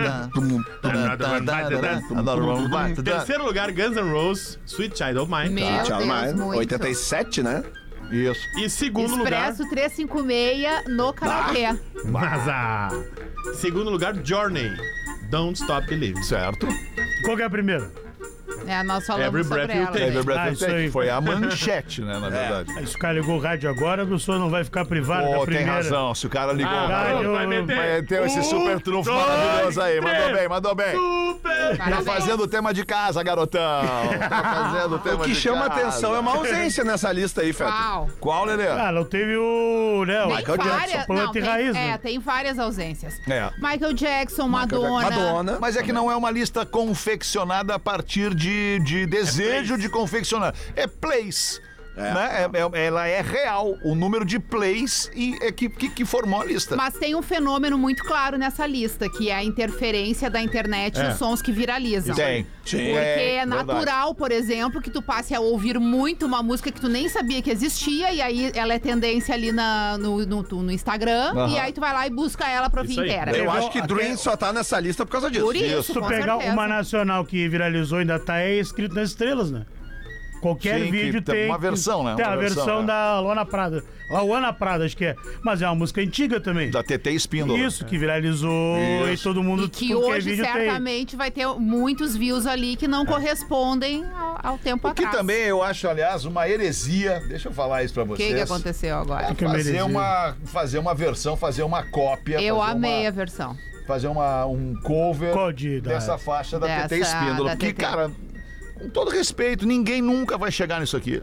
Another One Bites the Dust. Another one bites the dust. Terceiro lugar, Guns N' Roses, Sweet Child of Mine. Meu Tchau, Deus, mais. muito. oitenta e sete, né? Isso. E segundo lugar... Expresso trezentos e cinquenta e seis no karaokê. Mas a... Segundo lugar, Journey. Don't Stop Believing. Certo. Qual que é a primeira? É, nós falamos Every sobre breath you ela. take. né? Every breath Ah, you isso take. aí. Foi a manchete, né, na verdade. Aí, se o cara ligou o rádio agora, a pessoa não vai ficar privada da Pô, tem primeira. razão. Se o cara ligou... Ah, Caralho, vai meter. Vai ter esse Um, super trunfo dois, maravilhoso aí. Mandou três. bem, mandou bem. Super! Tá Parabéns. fazendo o tema de casa, garotão. Tá fazendo o tema O que de chama casa. atenção é uma ausência nessa lista aí, Fetter. Uau. Qual, Lelê? Ah, não teve o. Né, o Tem Michael várias, Jackson, planta não, e tem, raiz. é, né? tem várias ausências. É. Michael Jackson, Michael Madonna. Jackson, Madonna. Mas é que não é uma lista confeccionada a partir de, de desejo plays. de confeccionar. É plays. É. Né? É- é- ela é real. O número de plays e é que, que, que formou a lista. Mas tem um fenômeno muito claro nessa lista, que é a interferência da internet e É. os sons que viralizam. Tem. Sim. Porque é, verdade. natural, por exemplo, que tu passe a ouvir muito uma música que tu nem sabia que existia, e aí ela é tendência ali na, no, no, tu- no Instagram, Aham. e aí tu vai lá e busca ela pra ouvir Isso aí. inteira. Eu Igual acho que até- Dream só tá nessa lista por causa disso. Por isso, Se tu com pegar certeza. uma nacional que viralizou ainda tá é escrito nas estrelas, né? Qualquer Sim, que vídeo tem tem. uma versão, né? Tem Uma a versão, versão, é. da Luana Prada. Luana Prada, acho que é. Mas é uma música antiga também. Da T T Espíndola. Isso, que viralizou Isso. e todo mundo. E que tudo é hoje vídeo tem. certamente vai ter muitos views ali que não correspondem ao, ao tempo O que atrás. também eu acho, aliás, uma heresia. Deixa eu falar isso pra O vocês. que, que aconteceu agora? É que é uma fazer, heresia? uma, fazer uma versão, fazer uma cópia. Eu fazer amei uma, a versão. fazer uma, um cover Qual de- da- dessa faixa da Dessa- T T Espíndola. da Porque, T T. cara, com todo respeito, ninguém nunca vai chegar nisso aqui.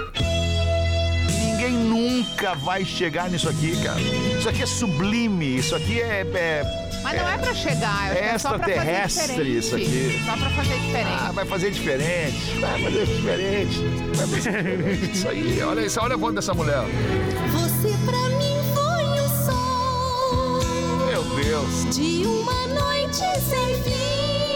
Ninguém nunca vai chegar nisso aqui, cara. Isso aqui é sublime, isso aqui é... é- Mas não é pra chegar, eu acho que é só pra fazer extraterrestre diferente. isso aqui. Só pra fazer diferente. Ah, vai fazer diferente, vai fazer diferente, vai fazer diferente. Isso aí, olha isso, olha a voz dessa mulher. Você pra mim foi o sol Meu Deus. de uma noite sem fim.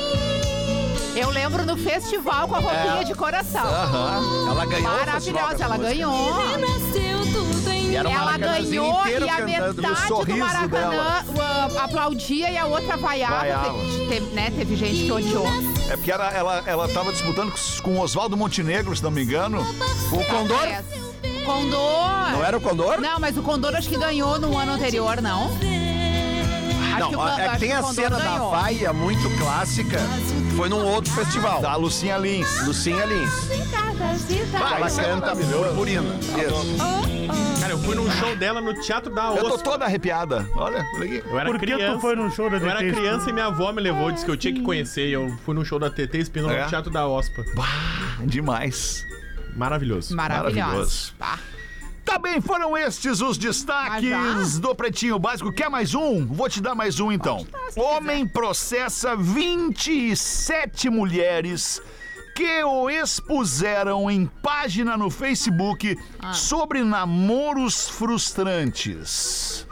Eu lembro no festival com a roupinha de coração. Aham. Ela ganhou o festival Maravilhosa, com ela essa música. ganhou. Nasceu tudo em E era mim. um Ela Maracanãzinho ganhou inteiro e a cantando. E o metade do sorriso Maracanã uh, aplaudia e a outra vaiava. Vaiava. Te- te- né? Teve gente que odiou. É porque ela, ela, ela tava disputando com o Oswaldo Montenegro, se não me engano. O Condor? É. Condor. Não era o Condor? Não, mas o Condor acho que ganhou no ano anterior, não? acho que o Não, Can- é acho que tem que o a Condor cena da ganhou. vaia muito clássica. Foi num outro festival. Da Lucinha Lins. Lucinha Lins. Vai, Ela isso é canta maravilhoso. Purpurina. Isso. Cara, eu fui num show dela no Teatro da Eu tô Ospa. toda arrepiada. Olha, olha aqui. Eu era Por que criança. tu foi num show da Eu era T T criança e minha avó me levou, disse que eu tinha que conhecer. E eu fui num show da T T Espinola É? no Teatro da Ospa. Bah, demais. Maravilhoso. Maravilhoso. Maravilhosa. Tá. Também foram estes os destaques Ah, já? do Pretinho Básico. Quer mais um? Vou te dar mais um então. Homem processa vinte e sete mulheres que o expuseram em página no Facebook Ah. sobre namoros frustrantes.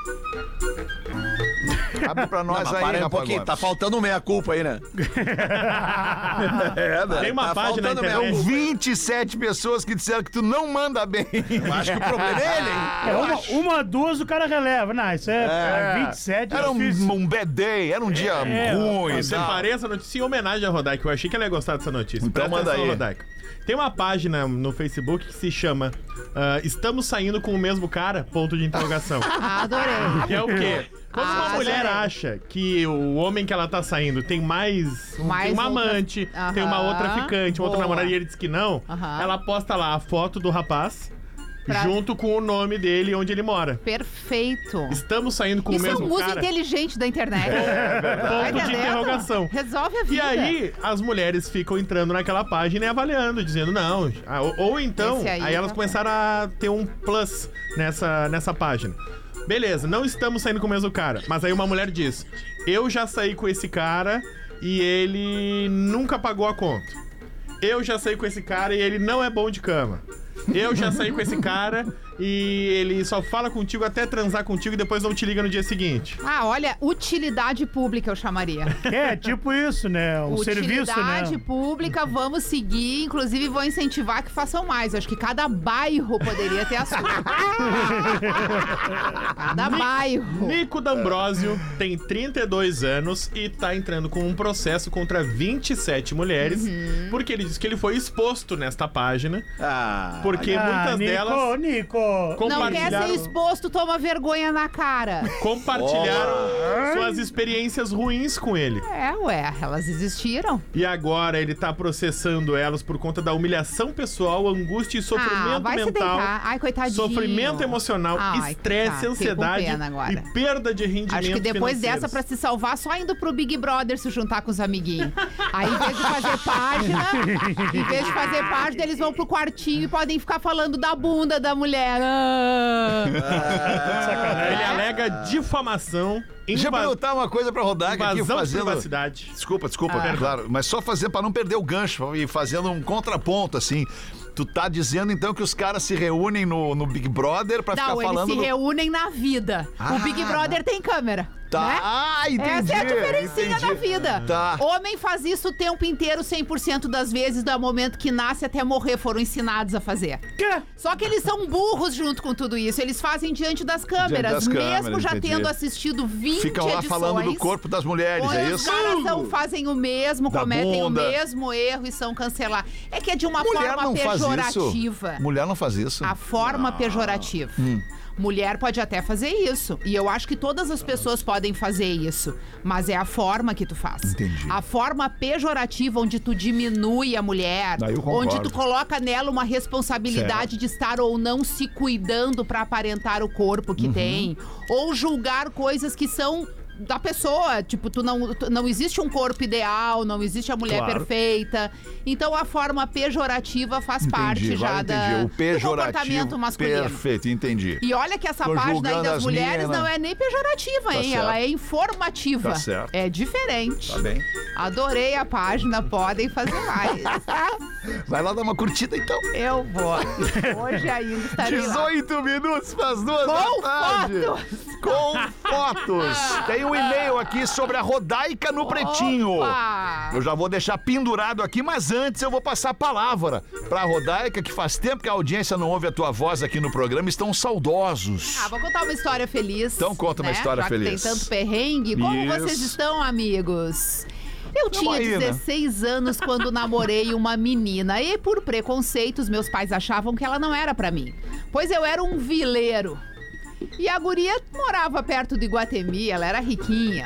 Abre pra nós Não, mas aí, para aí um rapaz. pouquinho, tá faltando um meia-culpa aí, né? é, né? Tem uma Tá página na faltando internet. São vinte e sete pessoas que disseram que tu não manda bem. Eu acho que o problema é ele, hein? É uma, uma, duas o cara releva. Não, isso é, é. vinte e sete. Era é difícil. um, um bad day, era um dia É, ruim. Eu e tal. separei essa notícia em homenagem a Rodaica. Eu achei que ela ia gostar dessa notícia. Então Presta manda atenção, aí. Rodaica. Tem uma página no Facebook que se chama ah, Estamos Saindo com o Mesmo Cara? Ponto de interrogação. Adorei. Que é o quê? Quando uma Ah, mulher adorei. acha que o homem que ela tá saindo tem mais, um- Mais tem uma outra- amante, Aham. tem uma outra ficante, uma outra Boa. namorada e ele diz que não, Aham. ela posta lá a foto do rapaz Pra- junto com o nome dele e onde ele mora. Perfeito. Estamos saindo com Isso o é mesmo um uso cara? inteligente da internet. Tá Ponto de entendendo? interrogação. Resolve a E vida. aí, as mulheres ficam entrando naquela página e avaliando, dizendo não. Ah, Ou, ou então, Esse aí, aí elas tá começaram a ter um plus nessa, nessa página. Beleza, não estamos saindo com o mesmo cara. Mas aí uma mulher diz: eu já saí com esse cara e ele nunca pagou a conta. Eu já saí com esse cara e ele não é bom de cama. Eu já saí com esse cara e ele só fala contigo até transar contigo e depois não te liga no dia seguinte. Ah, olha, utilidade pública eu chamaria. É, tipo isso, né? Um serviço, né? Utilidade pública, vamos seguir. Inclusive, vou incentivar que façam mais. Eu acho que cada bairro poderia ter a sua. Cada bairro. Nico D'Ambrosio tem trinta e dois anos e tá entrando com um processo contra vinte e sete mulheres, Uhum. porque ele diz que ele foi exposto nesta página, Ah, porque Ah, muitas Nico, delas Nico. Não quer compartilharam, ser exposto, toma vergonha na cara. compartilharam suas experiências ruins com ele. É, ué, elas existiram. E agora ele tá processando elas por conta da humilhação pessoal, angústia e Ah, sofrimento vai se mental. deitar. Ai, coitadinho. Sofrimento emocional, Ai, estresse, tá, fiquei com ansiedade pena agora. e perda de rendimento Acho que depois financeiros. dessa, pra se salvar, só indo pro Big Brother se juntar com os amiguinhos. Aí, em vez de fazer página, em vez de fazer página, eles vão pro quartinho e podem ficar falando da bunda da mulher. Ah. Ele alega difamação, Deixa eu inva- perguntar uma coisa pra rodar aqui, invasão de fazendo... privacidade. Desculpa, desculpa, Ah. claro. Mas só fazer pra não perder o gancho e fazendo um contraponto, assim. Tu tá dizendo, então, que os caras se reúnem no, no Big Brother pra Não, ficar eles falando... se do- reúnem na vida. Ah, o Big Brother tem câmera. Tá. Né? Ah, entendi. Essa é a diferencinha entendi. da vida. Tá. Homem faz isso o tempo inteiro, cem por cento das vezes, do momento que nasce até morrer, foram ensinados a fazer. Quê? Só que eles são burros junto com tudo isso. Eles fazem diante das câmeras, das mesmo câmeras, já entendi. tendo assistido vinte Ficam lá edições. falando do corpo das mulheres, Onde é os isso? caras são- fazem o mesmo, Da cometem bunda. o mesmo erro e são cancelados. É que é de uma Mulher forma não faz pejorativa. isso. Mulher não faz isso. A forma pejorativa. Hum. Mulher pode até fazer isso. E eu acho que todas as pessoas podem fazer isso. Mas é a forma que tu faz. Entendi. A forma pejorativa onde tu diminui a mulher. Daí eu concordo. Onde tu coloca nela uma responsabilidade de estar ou não se cuidando pra aparentar o corpo Uhum. que tem. Ou julgar coisas que são da pessoa, tipo, tu não, tu- não existe um corpo ideal, não existe a mulher Claro. perfeita. Então a forma pejorativa faz parte Entendi, já agora da, entendi. O do pejorativo. comportamento masculino. Perfeito, entendi. E olha que essa Tô página aí julgando das as mulheres minas. não é nem pejorativa, hein? certo. Ela é informativa. Tá certo. É diferente. Tá bem. Adorei a página, podem fazer mais. tá? Vai lá dar uma curtida, então. Eu vou. Hoje ainda estarei lá. dezoito minutos para as duas Com da tarde. fotos. Com fotos. Tem um e-mail aqui sobre a Rodaica no Pretinho. Opa! Eu já vou deixar pendurado aqui, mas antes eu vou passar a palavra pra Rodaica, que faz tempo que a audiência não ouve a tua voz aqui no programa, estão saudosos. Ah, vou contar uma história feliz. Então conta uma né? história Já feliz. Que tem tanto perrengue. Como Isso. vocês estão, amigos? Eu tinha aí, né? dezesseis anos quando namorei uma menina e por preconceitos meus pais achavam que ela não era pra mim, pois eu era um vileiro. E a guria morava perto de Iguatemi, ela era riquinha.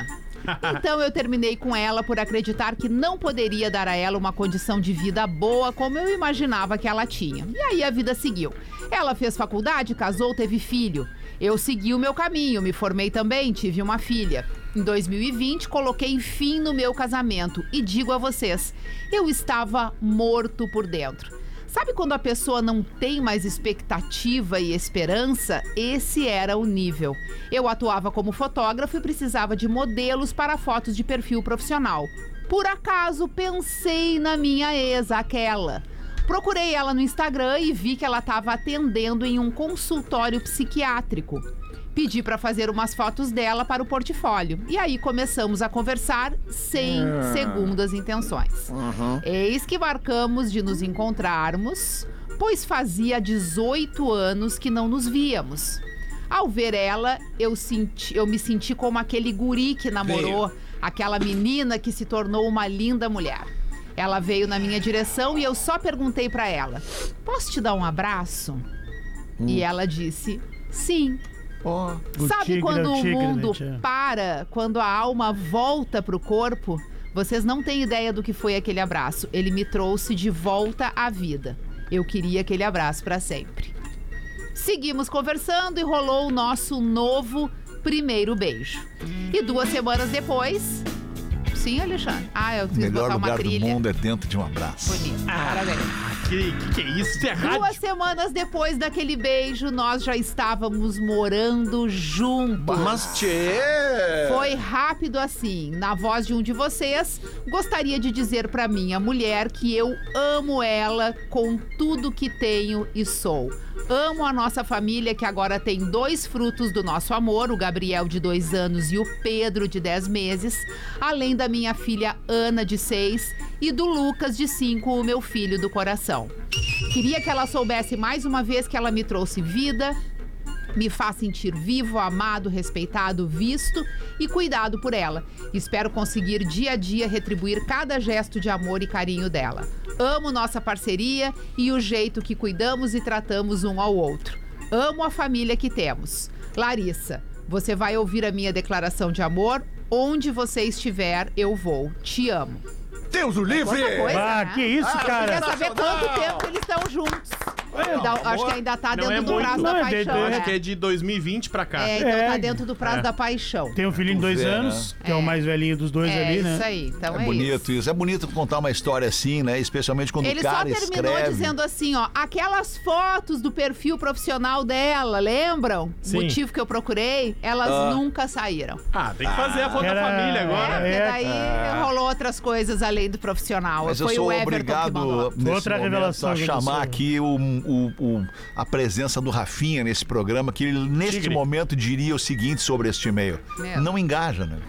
Então eu terminei com ela por acreditar que não poderia dar a ela uma condição de vida boa como eu imaginava que ela tinha. E aí a vida seguiu. Ela fez faculdade, casou, teve filho. Eu segui o meu caminho, me formei também, tive uma filha. Em dois mil e vinte, coloquei fim no meu casamento e digo a vocês, eu estava morto por dentro. Sabe quando a pessoa não tem mais expectativa e esperança? Esse era o nível. Eu atuava como fotógrafo e precisava de modelos para fotos de perfil profissional. Por acaso, pensei na minha ex, aquela. Procurei ela no Instagram e vi que ela estava atendendo em um consultório psiquiátrico. Pedi para fazer umas fotos dela para o portfólio. E aí começamos a conversar sem segundas intenções. Uhum. Eis que marcamos de nos encontrarmos, pois fazia dezoito anos que não nos víamos. Ao ver ela, eu, senti, eu me senti como aquele guri que namorou aquela menina que se tornou uma linda mulher. Ela veio na minha direção e eu só perguntei para ela, posso te dar um abraço? Hum. E ela disse, sim. Oh, Sabe tigre, quando o tigre, mundo né, para, quando a alma volta pro corpo? Vocês não têm ideia do que foi aquele abraço. Ele me trouxe de volta à vida. Eu queria aquele abraço para sempre. Seguimos conversando e rolou o nosso novo primeiro beijo. E duas semanas depois... Sim, Alexandre? Ah, eu O quis melhor botar uma lugar trilha. do mundo é dentro de um abraço. Bonito. Parabéns. Que, que que é isso? Isso é rádio. Duas semanas depois daquele beijo, nós já estávamos morando juntos. Mas, tchê! Foi rápido assim. Na voz de um de vocês, gostaria de dizer pra minha mulher que eu amo ela com tudo que tenho e sou. Amo a nossa família, que agora tem dois frutos do nosso amor, o Gabriel, de dois anos, e o Pedro, de dez meses, além da minha filha Ana, de seis, e do Lucas, de cinco, o meu filho do coração. Queria que ela soubesse mais uma vez que ela me trouxe vida, me faz sentir vivo, amado, respeitado, visto e cuidado por ela. Espero conseguir dia a dia retribuir cada gesto de amor e carinho dela. Amo nossa parceria e o jeito que cuidamos e tratamos um ao outro. Amo a família que temos. Larissa, você vai ouvir a minha declaração de amor. Onde você estiver, eu vou. Te amo. Deus o livre! Quanta coisa, Ah, né? que isso, Eu cara? queria saber quanto tempo eles estão juntos. Ainda- acho que ainda tá Não dentro é do muito. prazo Não, da é de- paixão, eu né? Acho que é de dois mil e vinte pra cá. É, então É. tá dentro do prazo É. da paixão. Tem um filhinho de dois Vamos ver, anos, que é. É. o mais velhinho dos dois É ali, né? isso aí, então É é, bonito isso. isso. É bonito contar uma história assim, né? Especialmente quando Ele o só cara terminou escreve. dizendo assim, ó, aquelas fotos do perfil profissional dela, lembram? Sim. Motivo que eu procurei, elas nunca saíram. Ah, tem que fazer a foto Era- da família É, agora. porque é, daí rolou outras coisas além do profissional. Mas eu Foi sou o Everton que obrigado, mandou. nesse Outra momento, revelação a que chamar aconteceu. aqui o, o- o- a presença do Rafinha nesse programa, que ele, neste Tigre. momento, diria o seguinte sobre este e-mail. Meu. Não engaja, né?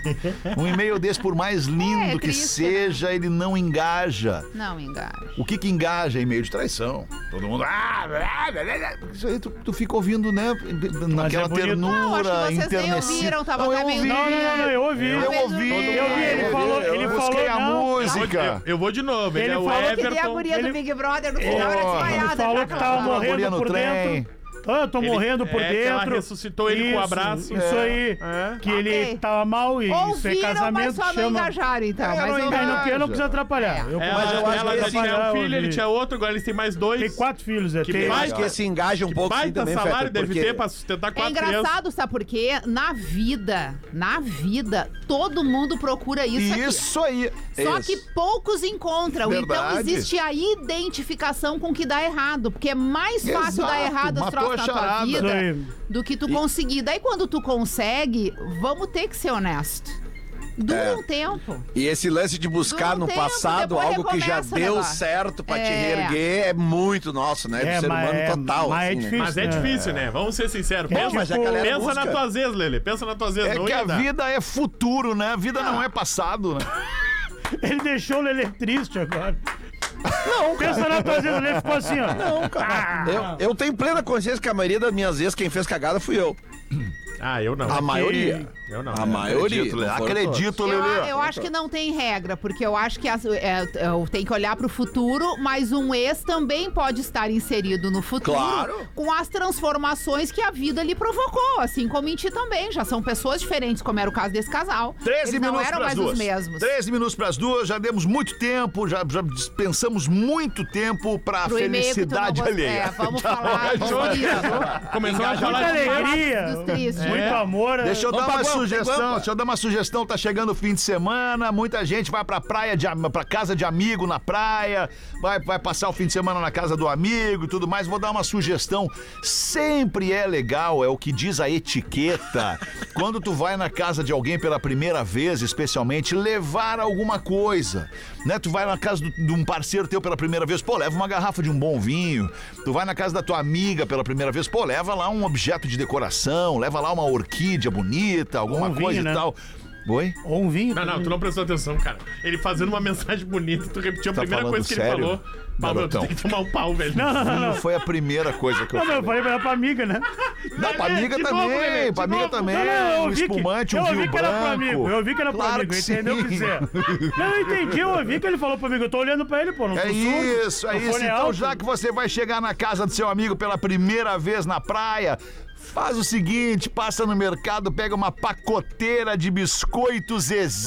Um e-mail desse, por mais lindo É, é que triste, seja, ele não engaja. Não engaja. O que que engaja? E-mail de traição. Todo mundo... "Ah, blá, blá, blá". Isso aí tu, tu fica ouvindo, né? Naquela é bonito. ternura, Não, acho que vocês nem enternecida. ouviram, tava Não, até eu meio- ouvi. Não, não, não, não, eu ouvi. Eu Todo ouvi. mundo- Eu vi, ele falou- ele eu falou, busquei a não. Eu vou, música. eu, eu vou de novo. Ele, Ele é o falou que Que nem a Everton. guria ele- do Big Brother no final era Oh, desmaiada. Ele falou já que ela tava tava- guria morrendo no por trem. dentro. Ah, eu tô Ele- morrendo por é, que ela dentro. ressuscitou ele com o abraço. Isso aí. É. Que Ok. ele tava mal e isso é Ouviram, casamento mas só que não chama. engajaram, então. É, mas não eu- É, não, engaja. eu não quis atrapalhar. Eu, Ela, Mas eu acho ela que já esse tinha atrapalhar, um filho, eu ele vi. tinha outro, agora eles têm mais dois. Tem quatro filhos, é. Que Tem, Eu baita- acho que esse engaja um Que pouco sim baita também, salário Feta, deve porque... ter pra sustentar É quatro engraçado, crianças. sabe por quê? Na vida, na vida, todo mundo procura isso aqui. Isso aí. Só Isso. que poucos encontram. Então Verdade. existe a identificação com o que dá errado. Porque é mais fácil Exato, dar errado os matou troços a na tua charada. Isso vida aí. do que tu conseguir. Daí quando tu consegue, vamos ter que ser honesto. Dura É. um tempo. E esse lance de buscar Dura um no tempo, passado depois algo que já recomeça o deu negócio. certo pra te É. reerguer é muito nosso, né? Do É, ser mas humano é- total. mas é assim, né? difícil. Mas é né? difícil, né? Vamos ser sinceros. É, Pensa, mas a galera pensa busca. na tua ex, Lele. Pensa na tua ex. É não que ia a dar. vida é futuro, né? A vida não é passado, né? Ele deixou o Lelê triste agora. Não, pensa na tua vida, o Lelê ficou assim, ó. Não, cara. Eu, eu tenho plena consciência que a maioria das minhas vezes quem fez cagada fui eu. Ah, eu não. A maioria. Eu não. A maioria. Acredito, não foram acredito todos. Eu, Lelê. eu acho que não tem regra, porque eu acho que as, é, eu tenho que olhar pro futuro, mas um ex também pode estar inserido no futuro Claro. com as transformações que a vida lhe provocou, assim como em ti também. Já são pessoas diferentes, como era o caso desse casal. treze Eles não minutos eram pras mais duas. os mesmos. treze minutos pras duas, já demos muito tempo, já, já dispensamos muito tempo pra Pro e-mail que tu não felicidade gost- alheia. É, vamos Tá falar bom? sobre isso. Começou a Muita falar de alegria, dos tristes. muito É. amor. Deixa eu Vamos dar pra uma Guampa, sugestão, Guampa. deixa eu dar uma sugestão, tá chegando o fim de semana, muita gente vai pra praia, de, am- pra casa de amigo na praia, vai, vai passar o fim de semana na casa do amigo e tudo mais, vou dar uma sugestão, sempre é legal, é o que diz a etiqueta, quando tu vai na casa de alguém pela primeira vez, especialmente, levar alguma coisa, né, tu vai na casa do- de um parceiro teu pela primeira vez, pô, leva uma garrafa de um bom vinho, tu vai na casa da tua amiga pela primeira vez, pô, leva lá um objeto de decoração, leva lá uma orquídea bonita, alguma Ou um vinho, coisa né? e tal. Oi? Ou um vinho. Não, não, também. tu não prestou atenção, cara. Ele fazendo uma mensagem bonita, tu repetiu a Tá primeira falando coisa que sério, ele falou. Pau, meu, tu garotão? tem que tomar um pau, velho. Não, não, não. Vinho não. foi a primeira coisa que eu Não, não, eu falei. falei pra, pra amiga, né? Não, pra amiga de novo, também, Lelê, pra de amiga novo. também. Não, não, eu Um ouvi que- espumante, um eu ouvi vinho que era pro branco. amigo, eu vi que era pro Claro amigo, que entendeu o que sim. dizer? Não, eu entendi, eu ouvi que ele falou pro amigo, eu tô olhando pra ele, pô, não É sou surdo. isso, é o isso. fone Então, alto. já que você vai chegar na casa do seu amigo pela primeira vez na praia, faz o seguinte, passa no mercado, pega uma pacoteira de biscoito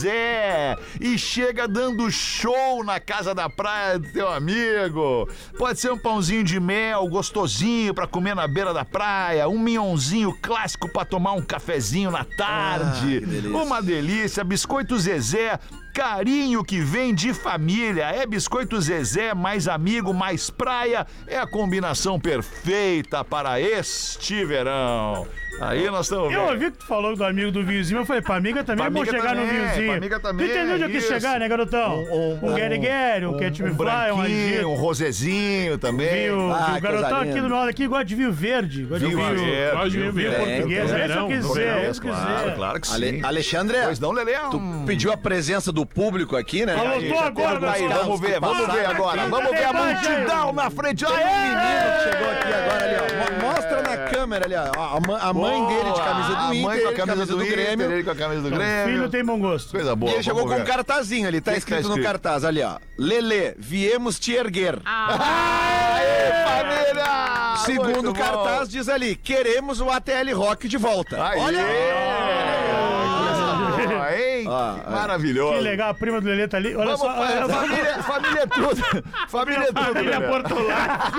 Zezé e chega dando show na casa da praia do teu amigo. Pode ser um pãozinho de mel gostosinho pra comer na beira da praia, um minhonzinho clássico pra tomar um cafezinho na tarde. Ah, que delícia. Uma delícia, biscoito Zezé. Carinho que vem de família. É Biscoito Zezé, mais amigo, mais praia. É a combinação perfeita para este verão. Aí nós estamos Eu vendo. ouvi que tu falou do amigo do vinhozinho, eu falei, pra amiga também Pra é bom amiga chegar no também, vinhozinho. pra amiga também, Tu entendeu onde eu quis isso. chegar, né, garotão? Um Gary Gary, um Cat Me um Fly, um branquinho, agito. um rosezinho também. Vinho, Ah, o garotão coisa aqui linda. do meu lado aqui gosta de vinho verde. Gosta de Vinho vinho, verde, gosto de vinho, vinho vinho verde. português. No É isso que verão, eu quis no dizer, verão, é isso que eu quis Claro, dizer. claro que sim. Ale- Alexandre, Pois não, Lelê? tu Hum. pediu a presença do público aqui, né? Falou, Aí, tô já agora, teve Aí, uns vamos carros ver, que vamos ver passaram agora. aqui. Vamos ver a Tem mais aí, multidão ó. na frente. Tem um Aê! menino que chegou aqui agora ali, ó. Mo- Mostra na câmera ali, ó. A, ma- a mãe dele de camisa do a Inter, mãe ele com a de camisa do, Inter, Grêmio. ele com a camisa do Filho Grêmio. tem bom gosto. Coisa boa. E ele chegou vamos com um ver. cartazinho ali, tá Que que tá escrito no escrito? cartaz ali, ó. Lelê, viemos te erguer. Aê, família! Segundo Muito o cartaz bom. diz ali, queremos o A T L Rock de volta. Aê! Olha! Coisa boa, hein? Ah, Que maravilhoso. Que legal, a prima do Lelê tá ali. Olha Vamos, só. fa- família, família é tudo. Família é tudo, Família Lelê. Portolá.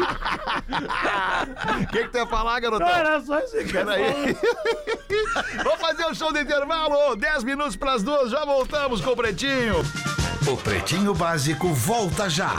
O que, que tu ia falar, garotão? Não, era só isso que eu ia falar. Peraí. Vamos fazer o show do intervalo. dez minutos pras duas, já voltamos com o Pretinho. O Pretinho Básico volta já.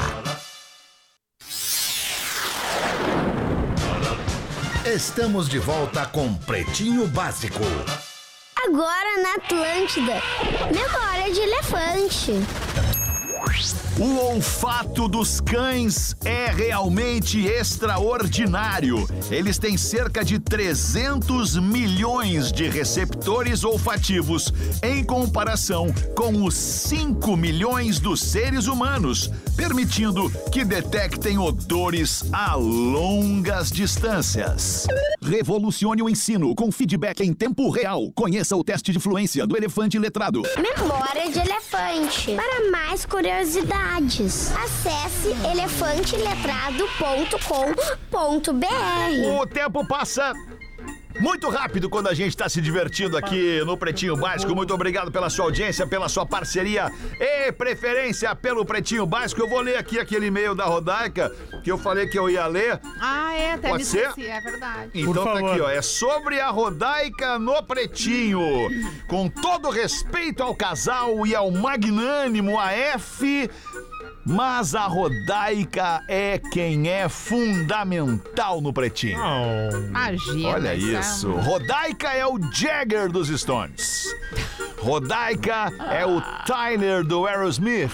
Estamos de volta com Pretinho Básico. Agora na Atlântida. Memória de elefante. O olfato dos cães é realmente extraordinário. Eles têm cerca de trezentos milhões de receptores olfativos, em comparação com os cinco milhões dos seres humanos, permitindo que detectem odores a longas distâncias. Revolucione o ensino com feedback em tempo real. Conheça o teste de fluência do elefante letrado. Memória de elefante. Para mais curiosidades, acesse elefante letrado ponto com ponto b r. O tempo passa muito rápido quando a gente está se divertindo aqui no Pretinho Básico. Muito obrigado pela sua audiência, pela sua parceria e preferência pelo Pretinho Básico. Eu vou ler aqui aquele e-mail da Rodaica que eu falei que eu ia ler. Ah, é, até Pode me ser? esqueci, é verdade. Então Por tá favor. aqui, ó. É sobre a Rodaica no Pretinho. Com todo respeito ao casal e ao magnânimo A F, mas a Rodaica é quem é fundamental no Pretinho. Imagina. Olha é isso. um- Rodaica é o Jagger dos Stones. Rodaica é o Tyler do Aerosmith.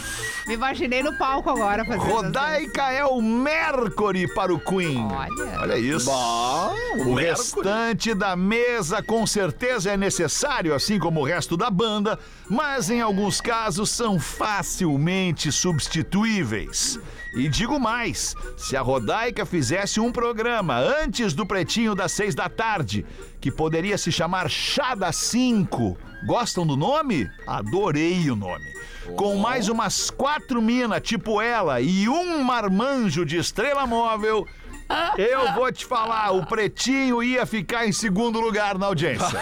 Me imaginei no palco agora fazendo Rodaica é o Mercury para o Queen. Olha. Olha isso. O restante da mesa com certeza é necessário, assim como o resto da banda, mas em alguns casos são facilmente substituíveis. E digo mais, se a Rodaica fizesse um programa antes do Pretinho das seis da tarde, que poderia se chamar Chá das cinco, gostam do nome? Adorei o nome. Com mais umas quatro minas, tipo ela, e um marmanjo de estrela móvel, eu vou te falar, o Pretinho ia ficar em segundo lugar na audiência.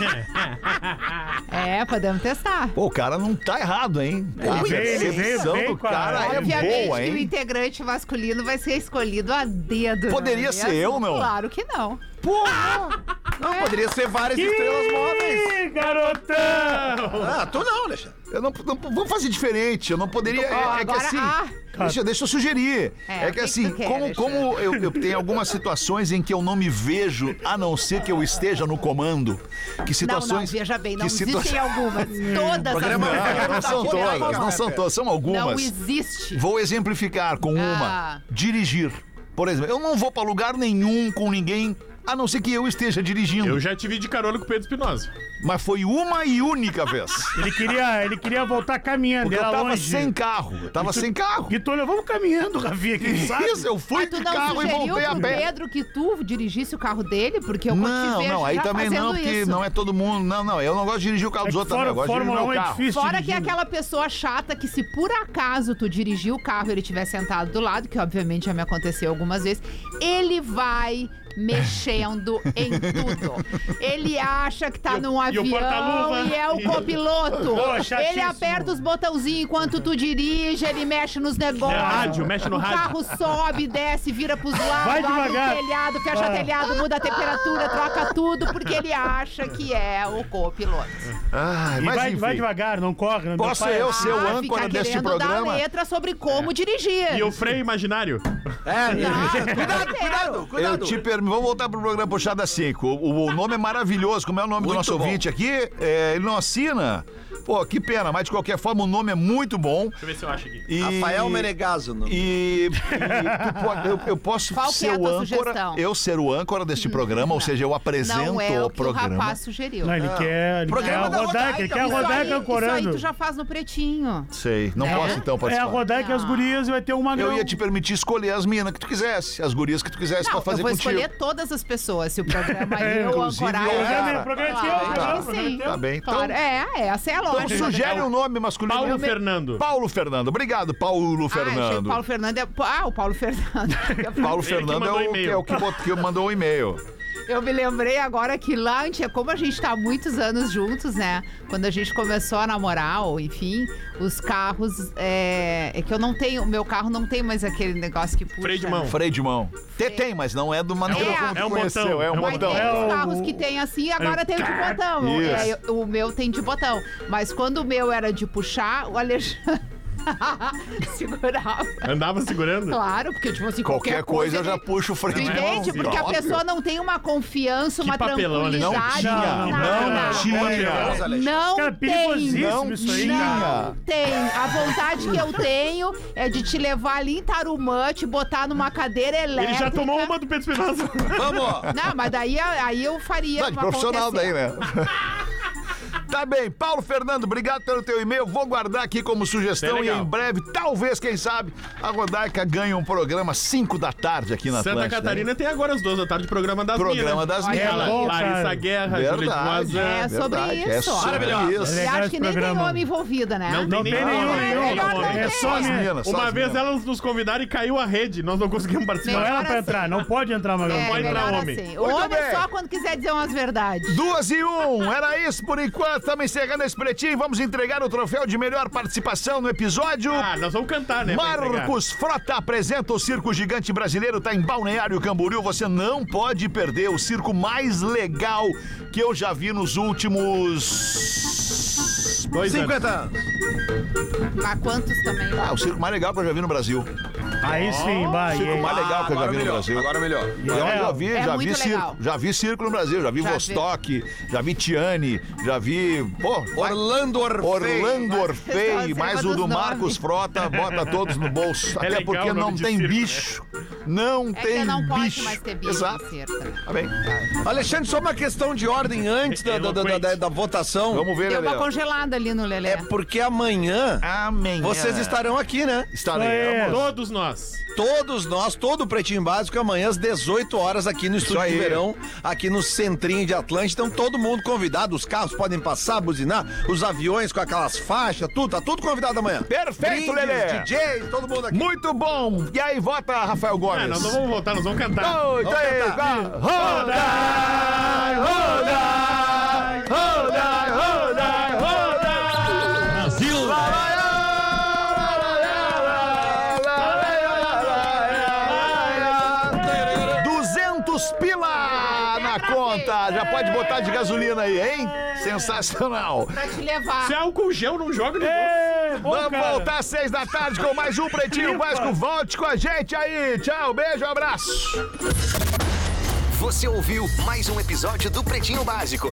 É, podemos testar. Pô, o cara não tá errado, hein? Ele A veio, ele veio percepção bem do com a- cara é Obviamente boa, que o hein? integrante masculino vai ser escolhido a dedo. Poderia não é ser mesmo? eu, não? Claro que não. Porra! Não, poderia ser várias estrelas móveis. Ih, garotão! Ah, tu não, Alexandre. Eu não, não- vamos fazer diferente. Eu não poderia. É, Ó, é que agora, assim. ah. Deixa, deixa eu sugerir. É, É, o que que assim, que tu quer, como, Alexandre? como eu, eu tenho algumas situações em que eu não me vejo, a não ser que eu esteja no comando. Que situações. Não, não, veja bem, não que situa- existem algumas. Todas Programa- as Não, não são todas, não são todas, são algumas. Não existe. Vou exemplificar com uma. Ah. Dirigir. Por exemplo, eu não vou pra lugar nenhum com ninguém, a não ser que eu esteja dirigindo. Eu já te vi de carona com o Pedro Espinosa. Mas foi uma e única vez. Ele queria, ele queria voltar caminhando, Porque eu era tava longe. sem carro. Eu tava sem carro. E tu olhou, vamos caminhando, Rafinha, quem sabe? Isso, eu fui Mas tu de não carro e sugeriu voltei a pro pé. Pedro que tu dirigisse o carro dele? Porque eu te Não, vejo não, aí já também fazendo não, porque isso. não é todo mundo. Não, não, eu não gosto de dirigir o carro É dos que outros também. fora, Eu gosto de dirigir Fórmula o um meu é carro. difícil Fora que é dirigindo. aquela pessoa chata que se por acaso tu dirigir o carro e ele estiver sentado do lado, que obviamente já me aconteceu algumas vezes, ele vai mexendo em tudo. Ele acha que tá E o- num e o avião porta-luva? e é o copiloto. Pô, Ele chatíssimo. aperta os botãozinhos enquanto tu dirige, ele mexe nos negócios. É rádio, mexe no o rádio. carro sobe, desce, vira pros lados, Vai abre devagar. o telhado, fecha Vai. telhado, muda a temperatura, troca tudo, porque ele acha que é o copiloto. Ai, E mas vai, enfim. vai devagar, não corre. Não Posso pai- eu ser o Ah, âncora fica deste querendo programa? dar letra sobre como dirigir. E o freio imaginário? É, Não, cuidado, não cuidado, Eu cuidado. te permito. Vamos voltar pro programa Puxada cinco. O, o nome é maravilhoso. Como é o nome do Muito nosso bom. ouvinte aqui? É, ele não assina. Pô, que pena, mas de qualquer forma o nome é muito bom. Deixa eu ver se eu acho aqui. E... Rafael Menegaso. No... E, e tu pode- eu, eu posso Qual que ser é a o tua âncora, sugestão? eu ser o âncora deste programa, ou seja, eu apresento Não é o o que o programa. rapaz sugeriu. Não, ele quer, ele quer Programa a da Rodaica, ele Rodaica, quer a Isso Rodaica aí, isso aí ancorando. tu já faz no pretinho. Sei, não É? posso então É participar. a Rodaica e as gurias e vai ter um magrão. Eu ia te permitir escolher as minas que tu quisesse, as gurias que tu quisesse Não, pra fazer eu vou contigo. escolher todas as pessoas. Se o programa É, eu inclusive, ancorar... eu- eu- Programa, o programa é teu, Claro, programa, tá. o programa é sim. teu. Tá bem, então, Claro, é, essa é a então lógica. sugere um nome masculino. Paulo Eu me- Fernando. Paulo Fernando. Obrigado, Paulo Ah, achei que Fernando. o Paulo Fernando é... Ah, o Paulo Fernando. Paulo Ele que Fernando mandou é o, e-mail. que, é o que, bot- que mandou o e-mail. Eu me lembrei agora que lá, antes, como a gente tá há muitos anos juntos, né? Quando a gente começou a namorar, ou enfim, os carros. É, é que eu não tenho. O meu carro não tem mais aquele negócio que puxa. Freio de mão. Freio de mão. Tem, tem, mas não é do maneira É, como tu é um conheceu. botão, É um é um Mas botão. tem É os o- carros que tem assim, agora tem o de botão. Isso. É, eu- o meu tem de botão. Mas quando o meu era de puxar, o Alexandre segurava. Andava segurando? Claro, porque, tipo assim, Qualquer coisa eu já ele- puxo o freio de mão. Entende? Porque a Óbvio. pessoa não tem uma confiança, Que uma papelão, ele não tranquilidade. tinha, não, nada. não tinha. Não Cara, tem. perigosíssimo Não isso aí, tinha. cara. Não tem. A vontade que eu tenho é de te levar ali em Tarumã, te botar numa cadeira elétrica. Ele já tomou uma do Pedro Espinosa. Vamos! Não, mas daí, aí eu faria. Tá de pra profissional acontecer. daí, né? Tá bem, Paulo Fernando, obrigado pelo teu e-mail. Vou guardar aqui como sugestão É e legal. em breve, talvez, quem sabe, a Rodaica ganhe um programa cinco da tarde aqui na Santa Atlântida. Catarina tem agora às duas da tarde o programa das Programa minas. das Olha minas. aí. bom, Larissa cara. Guerra, Verdade. Juliette Moazan. É sobre Verdade, é isso. sobre Maravilhoso. isso. E Legal acho esse que nem programa. tem homem envolvido, né? Não, Não tem nenhum, É, nenhum. melhor não É ter. só Só as minha. minas, só Uma as vez minas. elas nos convidaram e caiu a rede. Nós não conseguimos participar. Não Melhor era pra assim. entrar, não pode entrar, Magrão. É, pode entrar melhor homem. assim. O Muito homem é bem. só quando quiser dizer umas verdades. Duas e um, era isso por enquanto. Estamos encerrando esse pretinho. Vamos entregar o troféu de melhor participação no episódio. Ah, nós vamos cantar, né? pra entregar. Marcos Frota apresenta o Circo Gigante Brasileiro, tá em Balneário Camboriú. Você não pode perder o circo mais legal que eu já vi nos últimos... Dois anos. cinquenta anos. Mas quantos também? Ah, o circo mais legal que eu já vi no Brasil. Aí sim, vai. Circo mais legal que eu já vi no melhor, Brasil. agora melhor. Eu já vi, É já muito vi legal. circo, já vi circo no Brasil, já vi Já Vostok, já vi Tiane, já vi, pô, Orlando Orfei. Orlando Orfei, Nossa, mais lembra o do dos Marcos nomes. Frota, bota todos no bolso. É Até legal porque o nome não de tem circo, né? bicho. Não É tem que não pode bicho. mais ter bicho Exato. no circo, né? Tá bem. Alexandre, só uma questão de ordem antes da, da, da, da- da votação. Vamos ver, Deu Lelê. uma congelada ali no Lelé. É porque amanhã Amanhã. vocês estarão aqui, né? Estaremos. Todos nós. Todos nós, todo o Pretinho Básico, amanhã às dezoito horas aqui no Estúdio aí. de Verão, aqui no Centrinho de Atlântida. Então todo mundo convidado, os carros podem passar, buzinar, os aviões com aquelas faixas, tudo, tá tudo convidado amanhã. Perfeito, Brindes, Lelê. D J, todo mundo aqui. Muito bom. E aí, vota Rafael Gomes. Ah, nós não vamos voltar, nós vamos cantar. Dois, Vamos três, tentar. quatro. Roda, roda, roda, roda, roda. Brasil! duzentos pila na conta. Já pode botar de gasolina aí, hein? Sensacional. Pra te levar. Se é álcool gel, não joga de novo. É, bom, Vamos cara. voltar às seis da tarde com mais um Pretinho Básico. Volte com a gente aí. Tchau, beijo, abraço. Você ouviu mais um episódio do Pretinho Básico.